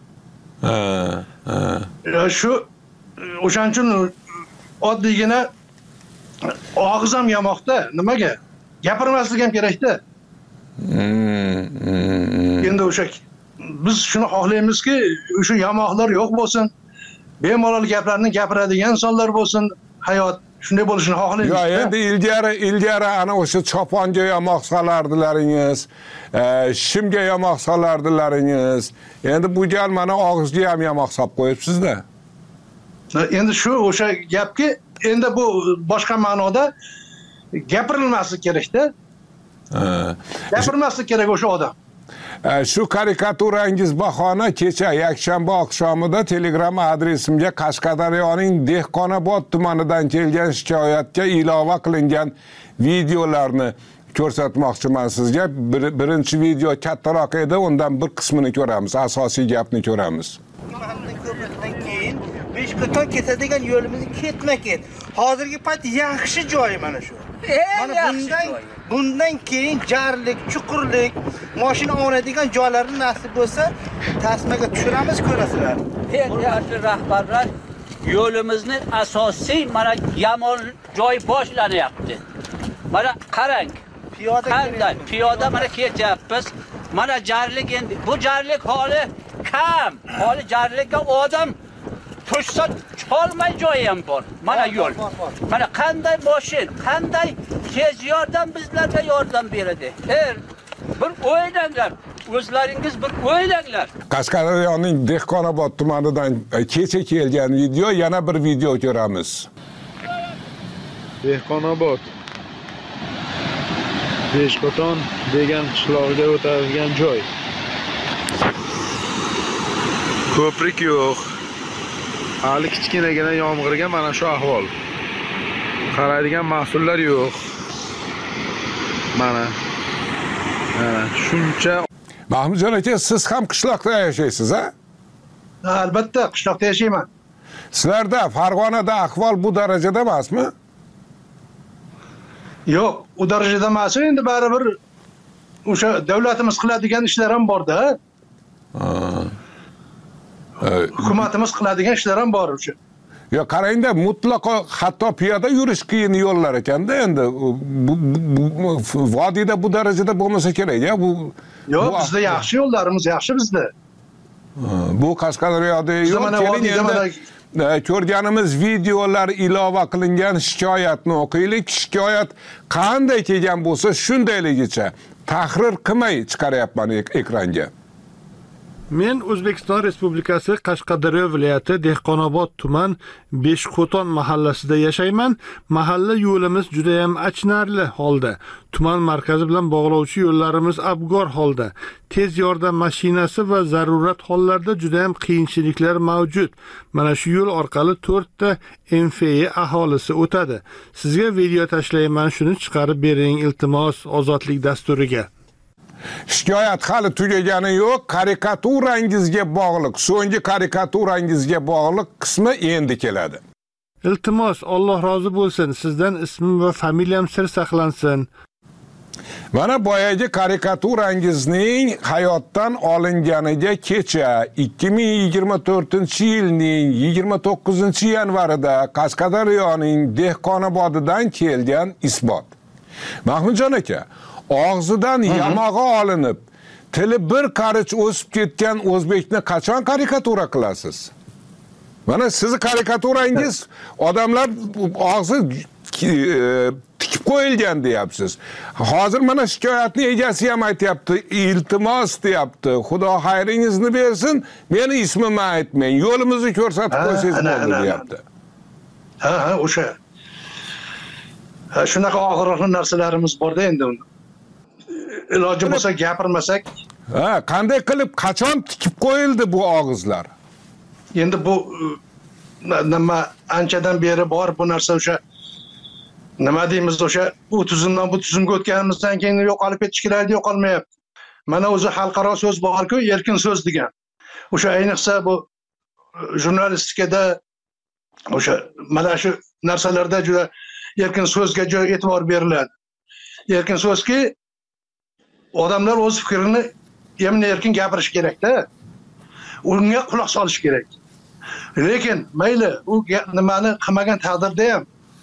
Shu o'shaning uchun oddiygina og'iz ham yamoqda. Nimaga? Gapirmaslik ham kerakda. Endi o'sha biz shuni xohlaymizki, o'sha yamoqlar yo'q bo'lsin. Bemalol gaplarni gapiradigan insonlar bo'lsin. Hayot shunday bo'lishini xohlaymiz. Yo'q, endi ilgari ana o'sha choponga yamoq solardilaringiz, shimga yamoq solardilaringiz. Endi bu gal mana og'izga ham yamoq solib qo'yibsiz-da. Endi shu o'sha gapki, endi bu boshqa ma'noda gapirilmaslik kerak-da. Gapirmaslik kerak o'sha odam. Shu karikaturangiz bahona kecha yakshanba oqshomida Telegram adresimga Qashqadaryoning Dehqonobod tumanidan kelgan shikoyatga ilova qilingan videolarni ko'rsatmoqchiman sizga. Birinchi video kattaroq edi, undan bir qismini ko'ramiz, asosiy gapni ko'ramiz. Keyin Beshko'ton ketadigan yo'limiz ketma-ket. Hozirgi payt yaxshi joy mana shu. Mana bundan keyin jarlik, chuqurlik, mashina o'radigan joylarni nasib bo'lsa, tasmaga tushiramiz, ko'rasizlar. Hurmatli rahbarlar, yo'limizni asosiy mana yomon joy boshlanyapti. Mana qarang. Piyoda mana ketyapmiz. Mana jarlik endi bu jarlik holi kam. Holi jarlikka odam tushsa cholmay joyi ham bor. Mana yo'l. Mana qanday mashin, qanday tez yordam bizlarga yordam beradi. Bir o'ylanglar. O'zlaringiz bir o'ylanglar. Qashqadaryoning Dehqonobod tumanidan kecha kelgan video, yana bir video ko'ramiz. Dehqonobod Beshko'ton degan qishloqqa o'tadigan joy. Ko'prik yo'q. Hali kichkinagina yomg'irga mana shu ahvol. Qaraydigan mas'ullar yo'q. Mana shuncha. Mahmudjon aka, siz ham qishloqda yashaysiz, ha? Albatta, qishloqda yashayman. Sizlarda Farg'onada ahvol bu darajada emasmi? Yo'q, u darajada emas. Endi baribir o'sha davlatimiz qiladigan ishlar ham bor-da. Hukumatimiz qiladigan ishlar ham bor o'sha. Yo, qarangda, mutlaqo hatto piyoda yurish qiyin yo'llar ekanda endi. Vodiyda bu darajada bo'lmasa kerak-ya, bu. Yo'q, bizda yaxshi yo'llarimiz yaxshi bizda. Bu Qashqadaryoda yo'q. Keling endi ko'rganimiz videolar ilova qilingan shikoyatni o'qiylik. Shikoyat qanday kelgan bo'lsa shundayligicha tahrir qilmay chiqaryapman ekranga. Men O'zbekiston Respublikasi Qashqadaryo viloyati Dehqonobod tuman Beshqo'ton mahallasida yashayman. Mahalla yo'limiz juda ham achinarli holda. Tuman markazi bilan bog'lovchi yo'llarimiz abgor holda. Tez yordam mashinasi va zarurat hollarda juda ham qiyinchiliklar mavjud. Mana shu yo'l orqali 4 ta MFE aholisi o'tadi. Sizga video tashlayman, shuni chiqarib bering iltimos ozodlik dasturiga. Shikoyat hali tugagani yo'q, karikaturangizga bog'liq, so'nggi karikaturangizga bog'liq qismi endi keladi. Iltimos, Alloh rozi bo'lsin, sizdan ismim va familiyam sir saqlansin. Mana boyagi karikaturangizning hayotdan olinganiga kecha 2024-yilning 29-yanvarida Qashqadaryoning Dehqonobodidan kelgan isbot. Mahmudjon aka, og'zidan yamog'i olinib, tili bir qarich o'sib ketgan o'zbekni qachon karikatura qilasiz? Mana sizni karikaturangiz odamlar og'zi tikib qo'yilgan deyapsiz. Hozir mana shikoyatni egasi ham aytayapti, iltimos deyapti. Xudo xayringizni bersin, meni ismimni aytmang, yo'limizni ko'rsatib qo'ysangiz bo'ldi deyapti. Ha, o'sha. Shunaqa og'riqli narsalarimiz borda endi uni. Iloji bo'lsa gapirmasak. Qanday qilib, qachon tikib qo'yildi bu og'izlar? Endi bu nima anchadan beri bor bu narsa o'sha nima deymiz o'sha u tuzumdan bu tuzumga o'tganimizdan keyin yo'qolib ketish kerak, yo'qolmayapti. Mana o'zi xalqaro so'z bor-ku, erkin so'z degan. O'sha ayniqsa bu jurnalistikada o'sha mana shu narsalarda juda erkin so'zga juda e'tibor beriladi. Erkin so'zki odamlar o'z fikrini erkin gapirish kerak-da. Unga quloq solish kerak. Lekin mayli u nimani qilmagan taqdirda ham,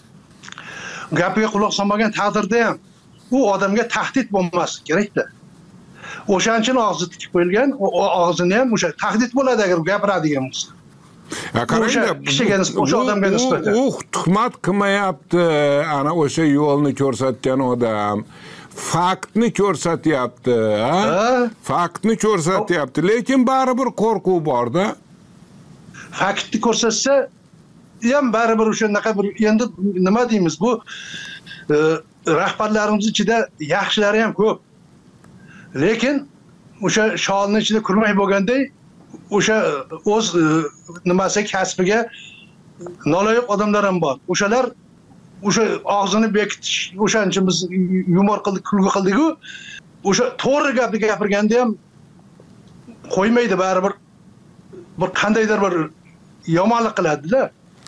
gapiga quloq solmagan taqdirda ham u odamga tahdid bo'lmasligi kerak-da. O'shanchalik og'zi tikib qo'yilgan, og'zini ham o'sha tahdid bo'ladi agar gapiradigan bo'lsa. O'sha kishiga nisbatan, o'sha odamga nisbatan. U tuhmat qilmayapti, ana o'sha yo'lni ko'rsatgan odam. Faktni ko'rsatyapti, faktni ko'rsatyapti, lekin baribir qo'rquv bor-da. Faktni ko'rsatsa ham baribir o'shanaqa bir endi nima deymiz, bu rahbarlarimiz ichida yaxshilari ham ko'p. Lekin o'sha sholning ichida kurmak bo'lganday, o'sha o'z nimasi kasbiga noloyiq odamlar ham bor. O'shalar o'sha og'zini bekitish, o'shancha biz yumor qildik, kulgi qildik-ku, o'sha to'g'ri gapni gapirganda ham qo'ymaydi baribir. Bir qandaydir bir yomonlik qiladi-da.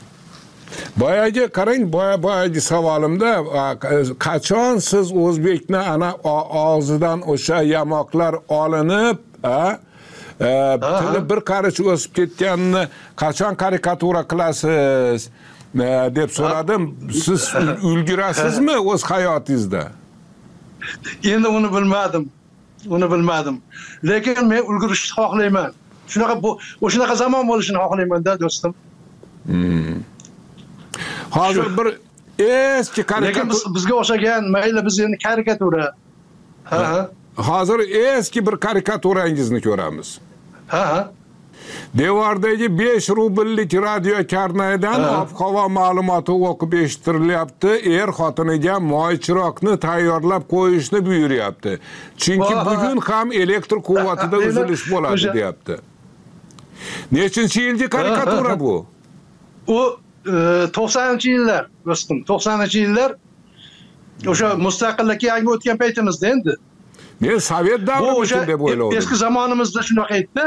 Boyagi qarang, boyagi savolimda qachon siz o'zbekni ana og'zidan o'sha yamoqlar olinib, tili bir qarich o'sib ketganini qachon karikatura qilasiz deb so'radim. Siz ulgurasizmi o'z hayotingizda? Endi uni bilmadim. Lekin men ulgurishni xohlayman. O'shunaqa zamon bo'lishini xohlayman-da, do'stim. Hozir bir eski karikatura. Lekin bizga o'xshagan, mayli biz endi karikatura. Hozir eski bir karikaturangizni ko'ramiz. Devordagi 5 rubllik radio karnaydan ob-havo ma'lumoti o'qib eshitirilyapti. Xotiniga moy chiroqni tayyorlab qo'yishni buyuryapti. Chunki bugun ham elektr quvvatida uzilish bo'ladi, deyapti. Nechinchi yilgi karikatura bu? U 90-yillar, do'stim, 90-yillar o'sha mustaqillikka yangi o'tgan paytimizda endi. Men Sovet davri uchun deb o'yladim. Eski zamonimizda shunaqa edi.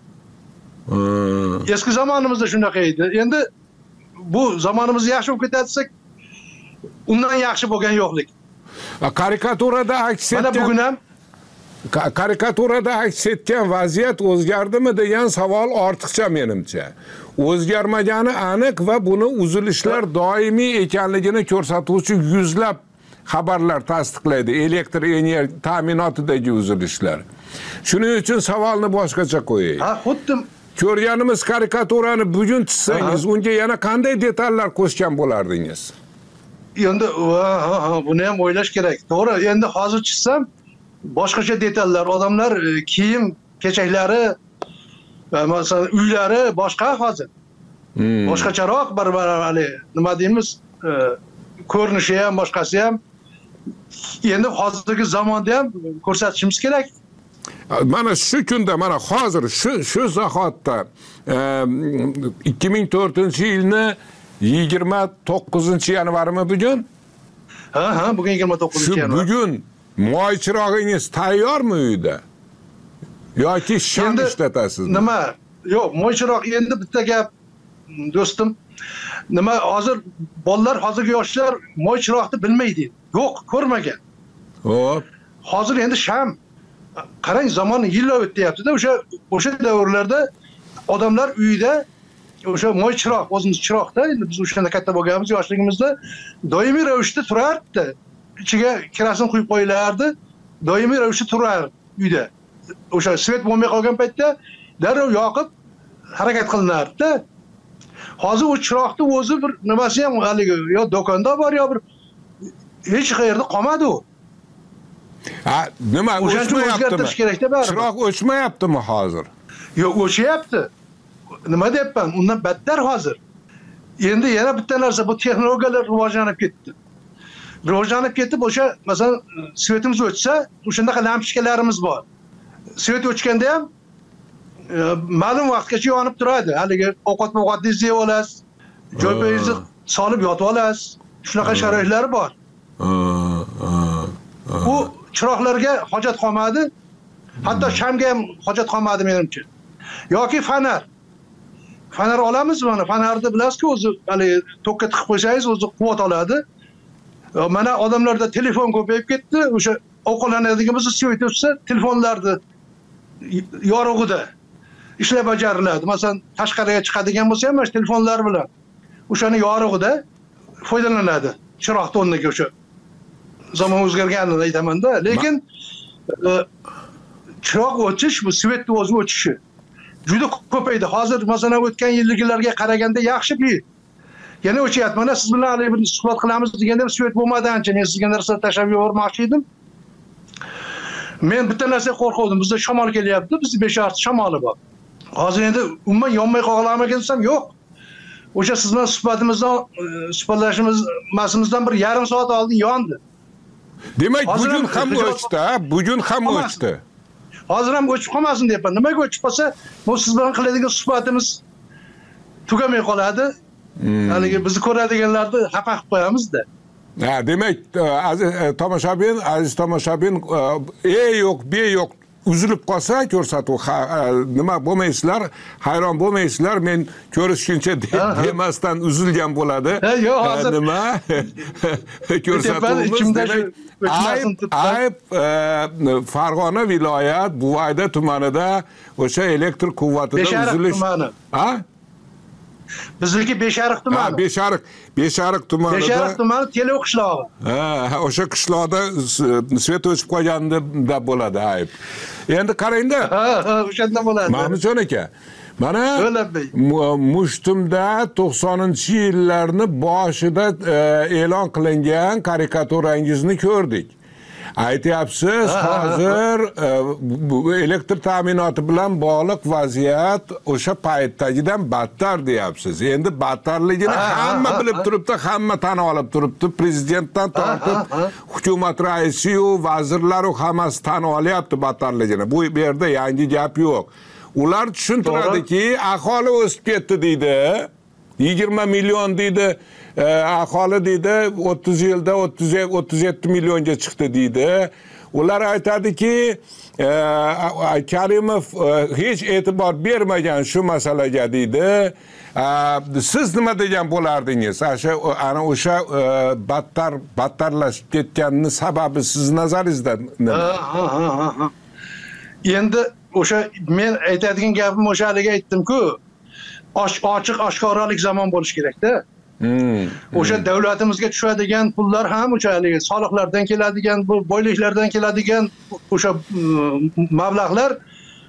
Eski zamonimizda shunaqa edi. Endi bu zamonimiz yaxshi bo'lib ketadi desak, undan yaxshi bo'lgan yo'qlik. Karikaturada aks etgan, mana bugun ham karikaturada aks etgan vaziyat o'zgardimi degan savol ortiqcha menimcha. O'zgarmagani aniq va buni uzilishlar doimiy ekanligini ko'rsatuvchi yuzlab xabarlar tasdiqlaydi. Elektr ta'minotidagi uzilishlar. Shuning uchun savolni boshqacha qo'yay. ko'rganimiz karikaturani bugun chizsangiz, unga yana qanday detallar qo'shgan bo'lardingiz? Endi buni ham o'ylash kerak. To'g'ri, endi hozir chizsam boshqacha detallar, odamlar kiyim kechaklari, masalan uylari boshqa hozir. Boshqacharoq bir nima deymiz, ko'rinishi ham, boshqasi ham. Endi hozirgi zamonda ham ko'rsatishimiz kerak. Mana shu kunda, mana hozir shu zahotda 2004-yilni 29-yanvarmi bugun? Ha, bugun 29-yanvar. Bugun moy chirog'ingiz tayyormi uyda? Yoki sham ishlatasizmi? Nima? Yo'q, moy chiroq endi bitta gap do'stim. Nima hozir bolalar, hozirgi yoshlar moy chiroqni bilmaydi. Yo'q, ko'rmagan. Hop. Hozir endi sham. Qarang, zamon yillar o'tyapti-da, o'sha davrlarda odamlar uyda o'sha moy chiroq, o'zimiz chiroqda, endi biz o'shanda katta bo'lganmiz, yoshligimizda doimiy ravishda turardi. Ichiga kerosin quyib qo'yilardi, doimiy ravishda turardi uyda. O'sha svet bo'lmay qolgan paytda darrov yoqib harakat qilinardi-da. Hozir o chiroqni o'zi bir nimasi ham haligi yo do'konda bor yo bir hech qayerda qolmadi u. Nima o'chmayaptimi? Chiroq o'chmayaptimi hozir? Yo'q, o'chyapti. Nima deyapman? Undan battar hozir. Endi yana bitta narsa, bu texnologiyalar rivojlanib ketdi. Rivojlanib ketib, o'sha masalan svetimiz o'chsa, o'shanaqa lampochkalarimiz bor. Svet o'chganda ham ma'lum vaqtgacha yonib turadi. Haligi ovqat-ovqatingizni yeb olasiz, joy-joyingizni solib yotib olasiz. Shunaqa sharoitlari bor. Bu chiroqlarga hojat qolmadi. Hatto shamga ham hojat qolmadi menimcha. Yoki fanar. Fanar olamiz mana, fanarni bilasizku, o'zi hali tokka tiqib qo'ysangiz o'zi quvvat oladi. Mana odamlarda telefon ko'payib ketdi. O'sha ovqatlanadigan bo'lsa, svet o'tsa, telefonlarni yorug'ida ishlar bajariladi. Masalan, tashqariga chiqadigan bo'lsa ham mana telefonlar bilan o'shani yorug'ida foydalanadi. Chiroqni o'rniga o'sha zamon o'zgarganini aytaman-da, lekin chiroq o'chish, bu svetni o'zi o'chishi juda ko'paydi. Hozir masalan o'tgan yillarga qaraganda yaxshi-ki yana o'chyapti. Mana siz bilan hali bir suhbat qilamiz deganda svet bo'lmadi ancha. Men sizga narsa tashlab yubormoqchi edim. Men bitta narsa qo'rquvdim. Bizda shamol kelyapti. Bizda 5 shamoli bor. Hozir endi umuman yonmay qolarmikan desam, yo'q. O'sha siz bilan suhbatlashimizdan bir yarim soat oldin yondi. Demak, bugun ham o'chdi, bugun ham o'chdi. Hozir ham o'chib qolmasin deyapman. Nimaga o'chib qolsa, bu siz bilan qiladigan suhbatimiz tugamay qoladi. Haligi bizni ko'radiganlarni xafa qilib qo'yamiz-da. Demak, aziz tomoshabin, yo'q, B yo'q uzilib qolsa ko'rsatuv nima bo'lmaysizlar, hayron bo'lmaysizlar. Men ko'rishguncha demasdan uzilgan bo'ladi. Yo'q, hozir nima ko'rsatuvimiz ayb Farg'ona viloyat Buvayda tumanida o'sha elektr quvvatida uzilish. Bizniki Beshariq tumani. Beshariq tumanida. Beshariq tumani Telov qishlog'i. O'sha qishloqda svet o'chib qolganda bo'ladi ayb. Endi qarangda. O'shanda bo'ladi. Mahmudjon aka, mana Mushtumda 90-yillarni boshida e'lon qilingan karikaturangizni ko'rdik. Aytyapsiz, hozir elektr ta'minoti bilan bog'liq vaziyat o'sha paytdagidan battar deyapsiz. Endi battarligini hamma bilib turibdi, hamma tan olib turibdi. Prezidentdan tortib, hukumat raisi va vazirlar hammasi tan olyapti battarligini. Bu yerda yangi gap yo'q. Ular tushuntiradiki, aholi o'sib ketdi deydi. 20 million deydi. Aholi deydi 30 yilda 37 millionga chiqdi deydi. Ular aytadiki, Karimov hech e'tibor bermagan shu masalaga deydi. Siz nima degan bo'lardingiz? Ana o'sha battarlashib ketganning sababi siz nazaringizda nima? Endi o'sha men aytadigan gapim o'sha haliga aytdim-ku, ochiq oshkoralik zamon bo'lish kerak-da. O'sha davlatimizga tushadigan pullar ham o'sha soliqlardan keladigan, bu boyliklardan keladigan o'sha mablag'lar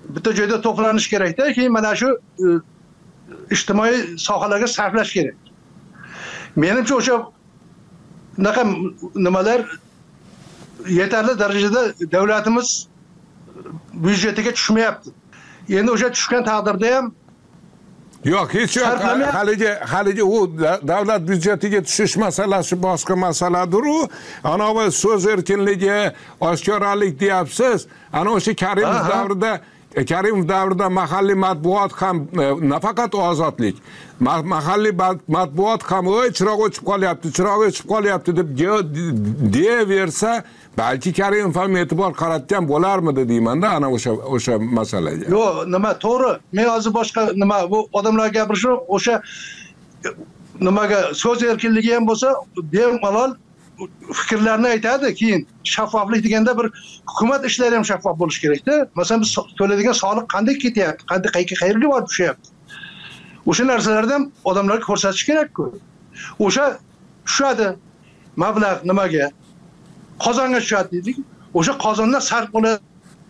bitta joyda to'planish kerakda, keyin mana shu ijtimoiy sohalarga sarflash kerak. Menimcha o'sha bunaqa nimalar yetarli darajada davlatimiz byudjetiga tushmayapti. Endi o'sha tushgan taqdirda ham yo'q, hech yo'q. Haligi u davlat byudjetiga tushish masalasi boshqa masaladir-u. Ana bu so'z erkinligi, oshkoralik deyapsiz. Ana o'sha Karimov davrida mahalliy matbuot ham nafaqat ozodlik, mahalliy matbuot ham chiroq o'chib qolyapti deb deyaversa, balki Karimov ham e'tibor qaratgan bo'larmidi deymanda ana o'sha masalaga. Yo'q, nima to'g'ri. Men hozir boshqa nima bu odamlar gapirishi o'sha nimaga so'z erkinligi ham bo'lsa, bemalol fikrlarni aytadi. Keyin shaffoflik deganda bir hukumat ishlari ham shaffof bo'lishi kerak-da. Masalan, biz to'laydigan soliq qanday ketyapti, qayerga borib tushyapti. O'sha narsalarni ham odamlarga ko'rsatish kerak-ku. O'sha tushadi mablag' nimaga? Qozonga tushadi deylik. O'sha qozondan sarf bo'ladi.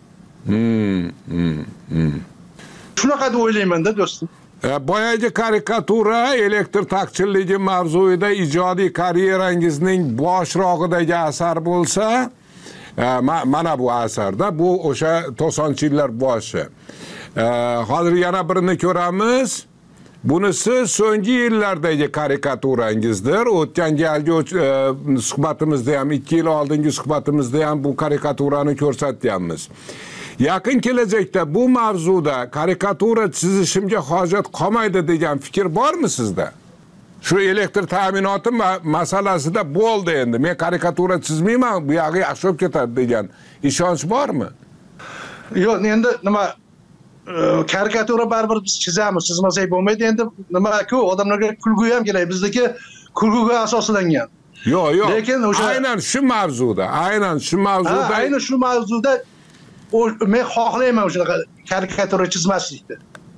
Shunaqa deb o'ylayman-da do'stim. Boyagi karikatura elektr taqchilligi mavzuida ijodiy karyerangizning boshrog'idagi asar bo'lsa, mana bu asarda bu o'sha 90-yillar boshi. Hozir yana birini ko'ramiz. Bunisi so'nggi yillardagi karikaturangizdir. O'tgan galgi suhbatimizda ham, 2 yil oldingi suhbatimizda ham bu karikaturani ko'rsatganmiz. Yaqin kelajakda bu mavzuda karikatura chizishimga hojat qolmaydi degan fikr bormi sizda? Shu elektr ta'minoti masalasida bo'ldi endi. Men karikatura chizmayman, bu yog'i yaxshi bo'lib ketadi degan ishonch bormi? Yo'q, endi nima karikatura baribir biz chizamiz, chizmasak bo'lmaydi. Endi nima-ku, odamlarga kulgu ham kerak. Bizdagi kulguga asoslangan. Yo'q. Lekin o'sha aynan shu mavzuda. Aynan shu mavzuda men xohlayman o'sha karikatura chizmaslikni.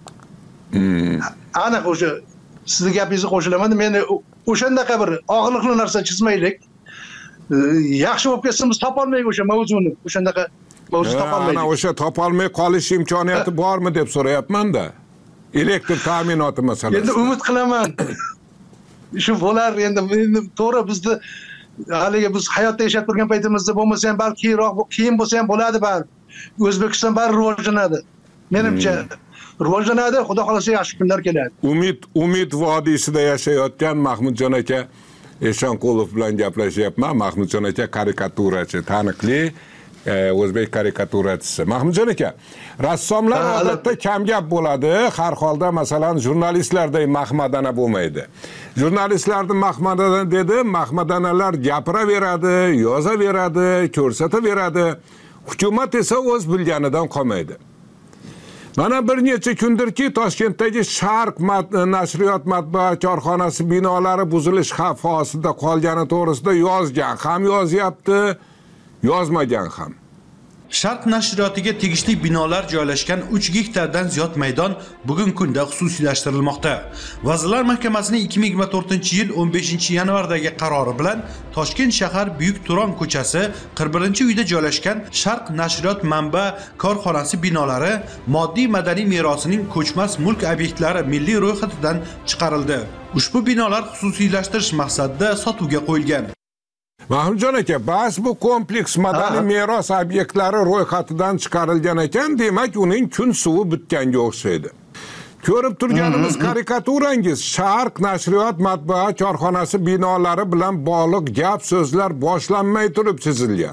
Aniq o'sha sizning gapingizga qo'shilaman. Men o'shandaqa bir og'irlikli narsa chizmaylik. Yaxshi bo'lib ketsa biz topolmaylik o'sha mavzuni. O'shandaqa mavzu topolmaylik. Ana o'sha topolmay qolish imkoniyati bormi deb so'rayapman-da. Elektr ta'minoti masalasi. Endi umid qilaman. Shu bo'lar endi to'g'ri bizni haligi biz hayotda yashab turgan paytimizda bo'lmasa ham balki keyin bo'lsa ham bo'ladi bari. O'zbekiston bari rivojlanadi. Menimcha rivojlanadi, xudo xolasa yaxshi kunlar keladi. Umid vodiysida yashayotgan Mahmudjon aka Eshonqulov bilan gaplashyapman. Mahmudjon aka karikaturachi, taniqli o'zbek karikaturachisi. Mahmudjon aka, rassomlar odatda kam gap bo'ladi. Har holda masalan jurnalistlarday mahmadana bo'lmaydi. Jurnalistlarning mahmadana dedi, mahmadanalar gapiraveradi, yozaveradi, ko'rsataveradi. Hukumat esa o'z bilganidan qolmaydi. Mana bir necha kundirki Toshkentdagi Sharq nashriyot matbuot korxonasi binolari buzilish xavfi ostida qolgani to'g'risida yozgan ham yozyapti, yozmagan ham. Sharq nashriyotiga tegishli binolar joylashgan 3 gektardan ziyod maydon bugungi kunda xususiylashtirilmoqda. Vazirlar Mahkamasining 2024-yil 15-yanvardagi qarori bilan Toshkent shahar Buyuk Turon ko'chasi 41-uyda joylashgan Sharq nashriyot manba korxonasi binolari moddiy madaniy merosining ko'chmas mulk obyektlari milliy ro'yxatidan chiqarildi. Ushbu binolar xususiylashtirish maqsadida sotuvga qo'yilgan. Mahmudjon aka, bas bu kompleks madaniy meros obyektlari ro'yxatidan chiqarilgan ekan, demak uning kun suvi bitganga o'xshaydi. Ko'rib turganimiz karikaturangiz Sharq nashriyot matbuot korxonasi binolari bilan bog'liq gap so'zlar boshlanmay turib chizilgan.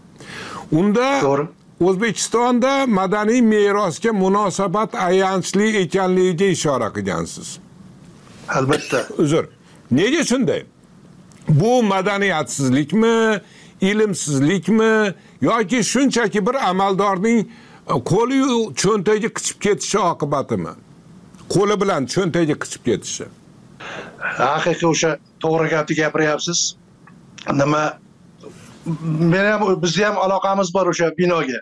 Unda O'zbekistonda madaniy merosga munosabat ayanchli ekanligiga ishora qilgansiz. Albatta. Uzr. Nega shunday? Bu madaniyatsizlikmi, ilmsizlikmi yoki shunchaki bir amaldorning qo'li cho'ntagi qichib ketishi oqibatimi? Qo'li bilan cho'ntagi qichib ketishi. Haqiqiy o'sha to'g'ri gapni gapiryapsiz. Nima men ham bizni ham aloqamiz bor o'sha binoga.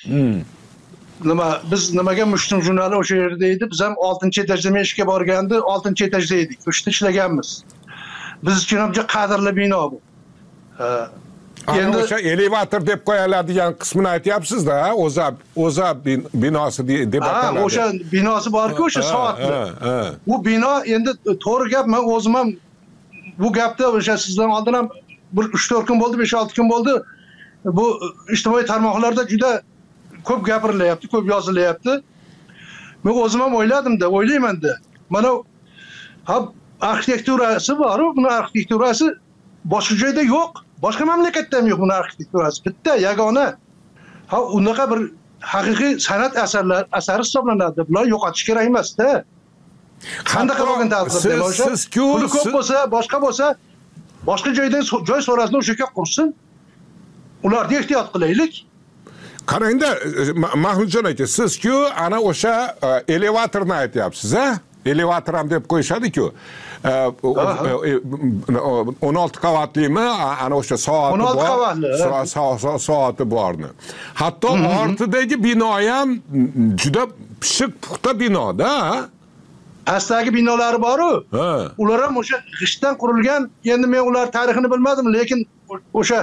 Nima biz nimaga Mushtum jurnali o'sha yerda edi. Biz ham 6-etajda men ishga borganda 6-etajda edik. O'shda ishlaganmiz. Biz uchun ham juda qadrli bino bu. Endi o'sha elevator deb qo'yiladigan qismini aytyapsiz-da, o'za binosi deb ataladi. O'sha binosi bor-ku, o'sha soatli. Bu bino endi to'g'ri gap, men o'zim ham bu gapda o'sha sizdan oldin ham 3-4 kun bo'ldi, 5-6 kun bo'ldi. Bu ijtimoiy tarmoqlarda juda ko'p gapirilyapti, ko'p yozilyapti. Men o'zim ham o'ylayman-da. Mana arxitekturasi bor-ku, buni arxitekturasi boshqa joyda yo'q. Boshqa mamlakatda ham yo'q buni arxitekturasi. Bitta yagona. Unaqa bir haqiqiy san'at asari hisoblanadi. Bular yo'qotish kerak emas-da. Qanday qilgan taqdirda sizku puli ko'p bo'lsa, boshqa joydan joy so'rasini o'sha yerga qursin. Ularni ehtiyot qilaylik. Qarangda, Mahmudjon aka, sizku ana o'sha elevatorni aytyapsiz-a? Elevator ham deb qo'yishadi-ku. 16 qavatlimi? Ana o'sha soati bor. 16 qavatli. Soati borni. Hatto ortidagi bino ham juda pishiq, puxta bino-da. Pastdagi binolari bor-ku. Ular ham o'sha g'ishtdan qurilgan. Endi men ular tarixini bilmadim, lekin o'sha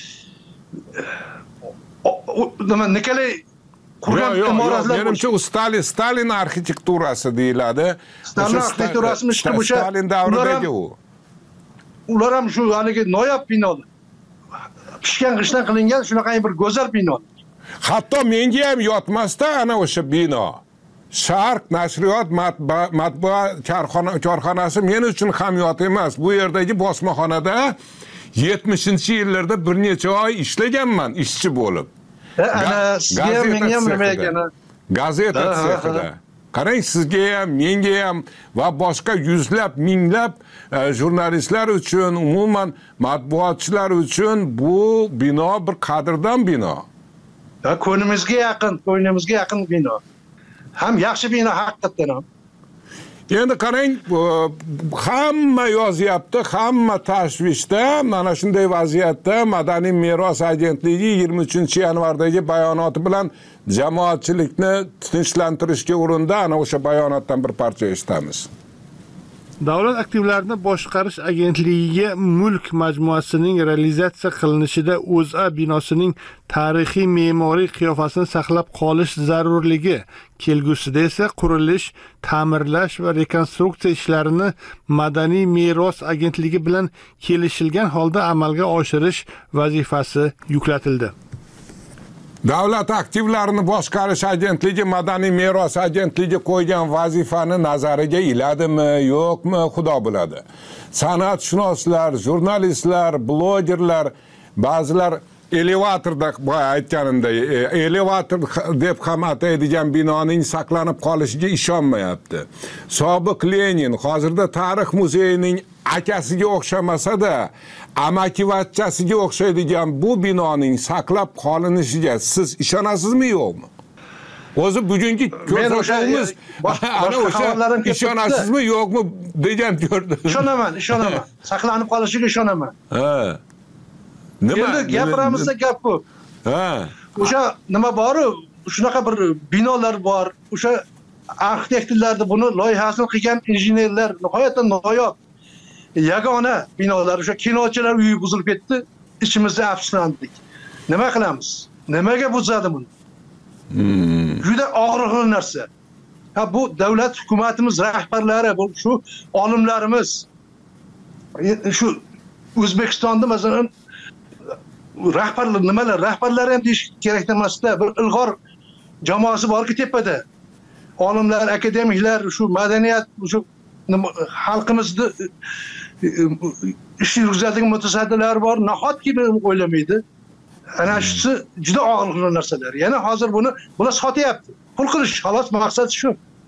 nima nikalay qurgan imoratlar. Menimcha u Stalin arxitekturasi deyiladi. Stalin arxitekturasimi o'sha Stalin davridagi u. Ular ham shu haligi noyob binolar. Pishgan g'ishtdan qilingan shunaqa bir go'zal bino. Hatto menga ham yotmasda ana o'sha bino. Sharq nashriyot matbaa korxonasi men uchun ham yot emas. Bu yerdagi bosmaxonada 70-yillarda bir necha oy ishlaganman ishchi bo'lib. Ana sizga menga ham nima ekan? Gazeta sexida. Qarang, sizga ham, menga ham va boshqa yuzlab, minglab jurnalistlar uchun, umuman matbuotchilar uchun bu bino bir qadrdon bino. Ko'nglimizga yaqin bino. Ham yaxshi bino haqiqatan ham. Endi qarang, hamma yozyapti, hamma tashvishda. Mana shunday vaziyatda Madaniy meros agentligi 23-yanvardagi bayonoti bilan jamoatchilikni tinchlantirishga urindi. Ana o'sha bayonotdan bir parcha eshitamiz. Davlat aktivlarini boshqarish agentligiga mulk majmuasining realizatsiya qilinishida O'zA binosining tarixiy me'moriy qiyofasini saqlab qolish zarurligi, kelgusida esa qurilish, ta'mirlash va rekonstruksiya ishlarini Madaniy meros agentligi bilan kelishilgan holda amalga oshirish vazifasi yuklatildi. Davlat aktivlarini boshqarish agentligi Madaniy meros agentligi qo'ygan vazifani nazariga iladimi, yo'qmi, Xudo biladi. San'atshunoslar, jurnalistlar, blogerlar, ba'zilar elevatorda aytganimday, elevator deb ham ataydigan binoning saqlanib qolishiga ishonmayapti. Sobiq Lenin hozirda tarix muzeyining akasiga o'xshamasa-da, amakivachchasiga o'xshaydigan bu binoning saqlab qolinishiga siz ishonasizmi, yo'qmi? O'zi bugungi ko'rsatuvimiz ana o'sha ishonasizmi, yo'qmi degan ko'rdim. Ishonaman. Saqlanib qolishiga ishonaman. Nima? Endi gapiramizda gap ko'p. O'sha nima bor-ku, shunaqa bir binolar bor. O'sha arxitektorlarni buni loyihasini qilgan injenerlar nihoyatda noyob. Yagona binolar, o'sha kinochilar uyi buzilib ketdi, ichimizda afsuslandik. Nima qilamiz? Nimaga buzadi buni? Juda og'riqli narsa. Bu davlat hukumatimiz rahbarlari, bu shu olimlarimiz, shu O'zbekistonda masalan rahbarlar ham deyish kerak emasda, bir ilg'or jamoasi borki tepada. Olimlar, akademiklar, shu madaniyat, shu xalqimizni ish yurgizadigan mutasaddilar bor, nahotki o'ylamaydi. Ana shusi juda og'riqli narsalar. Yana hozir bular sotyapti. Pul qilish, xolos maqsad shu.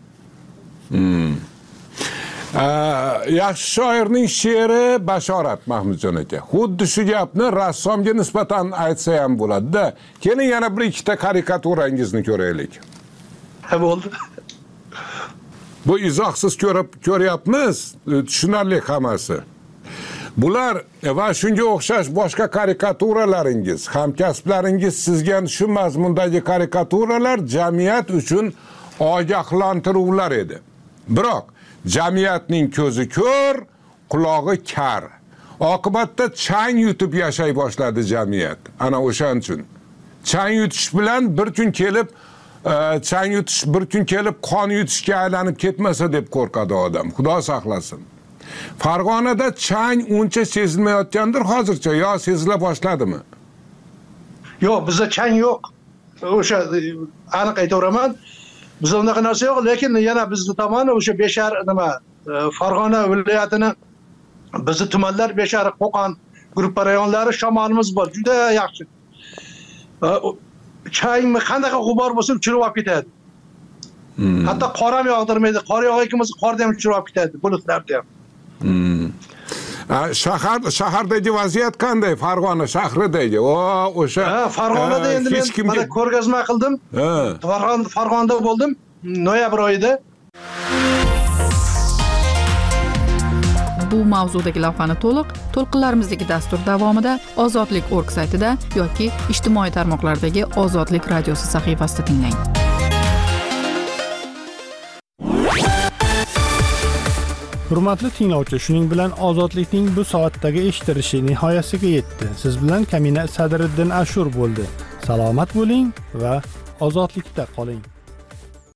Yaxshi shoirning she'ri bashorat, Mahmudjon aka. Xuddi shu gapni rassomga nisbatan aytsa ham bo'ladi-da. Keling yana bir ikkita karikaturangizni ko'raylik. Bo'ldi. Bu izohsiz ko'ryapmiz, tushunarli hammasi. Bular va shunga o'xshash boshqa karikaturalaringiz, hamkasblaringiz chizgan shu mazmundagi karikaturalar jamiyat uchun ogohlantiruvlar edi. Biroq jamiyatning ko'zi ko'r, qulog'i kar. Oqibatda chang yutib yashay boshladi jamiyat. Ana o'shaning uchun. Chang yutish bilan bir kun kelib qon yutishga aylanib ketmasa deb qo'rqadi odam. Xudo saqlasin. Farg'onada chang uncha sezilmayotgandir hozircha, yo sezila boshladimi? Yo'q, bizda chang yo'q. O'sha aniq aytaveraman. Bizda unaqa narsa yo'q, lekin yana bizni tomoni o'sha Beshar Farg'ona viloyatining bizni tumanlar Beshar, Qo'qon guruh rayonlari shamolimiz bor. Juda yaxshi. Changmi qanaqa g'ubor bo'lsa chirib olib ketadi. Hatto qor ham yog'dirmaydi. Qor yog'aykimiz qorda ham chirib olib ketadi, bulutlarda ham. Shahardagi vaziyat qanday? Farg'ona shahridagi. O'sha Farg'onada endi men mana ko'rgazma qildim. Farg'onada bo'ldim noyabr oyida. Bu mavzudagi lavhani to'lqinlarimizdagi dastur davomida Ozodlik.org saytida yoki ijtimoiy tarmoqlardagi Ozodlik radiosi sahifasida tinglang. Hurmatli tinglovchi, shuning bilan Ozodlikning bu soatdagi eshitilishi nihoyasiga yetdi. Siz bilan Kamina Sadriddin Ashur bo'ldi. Salomat bo'ling va ozodlikda qoling.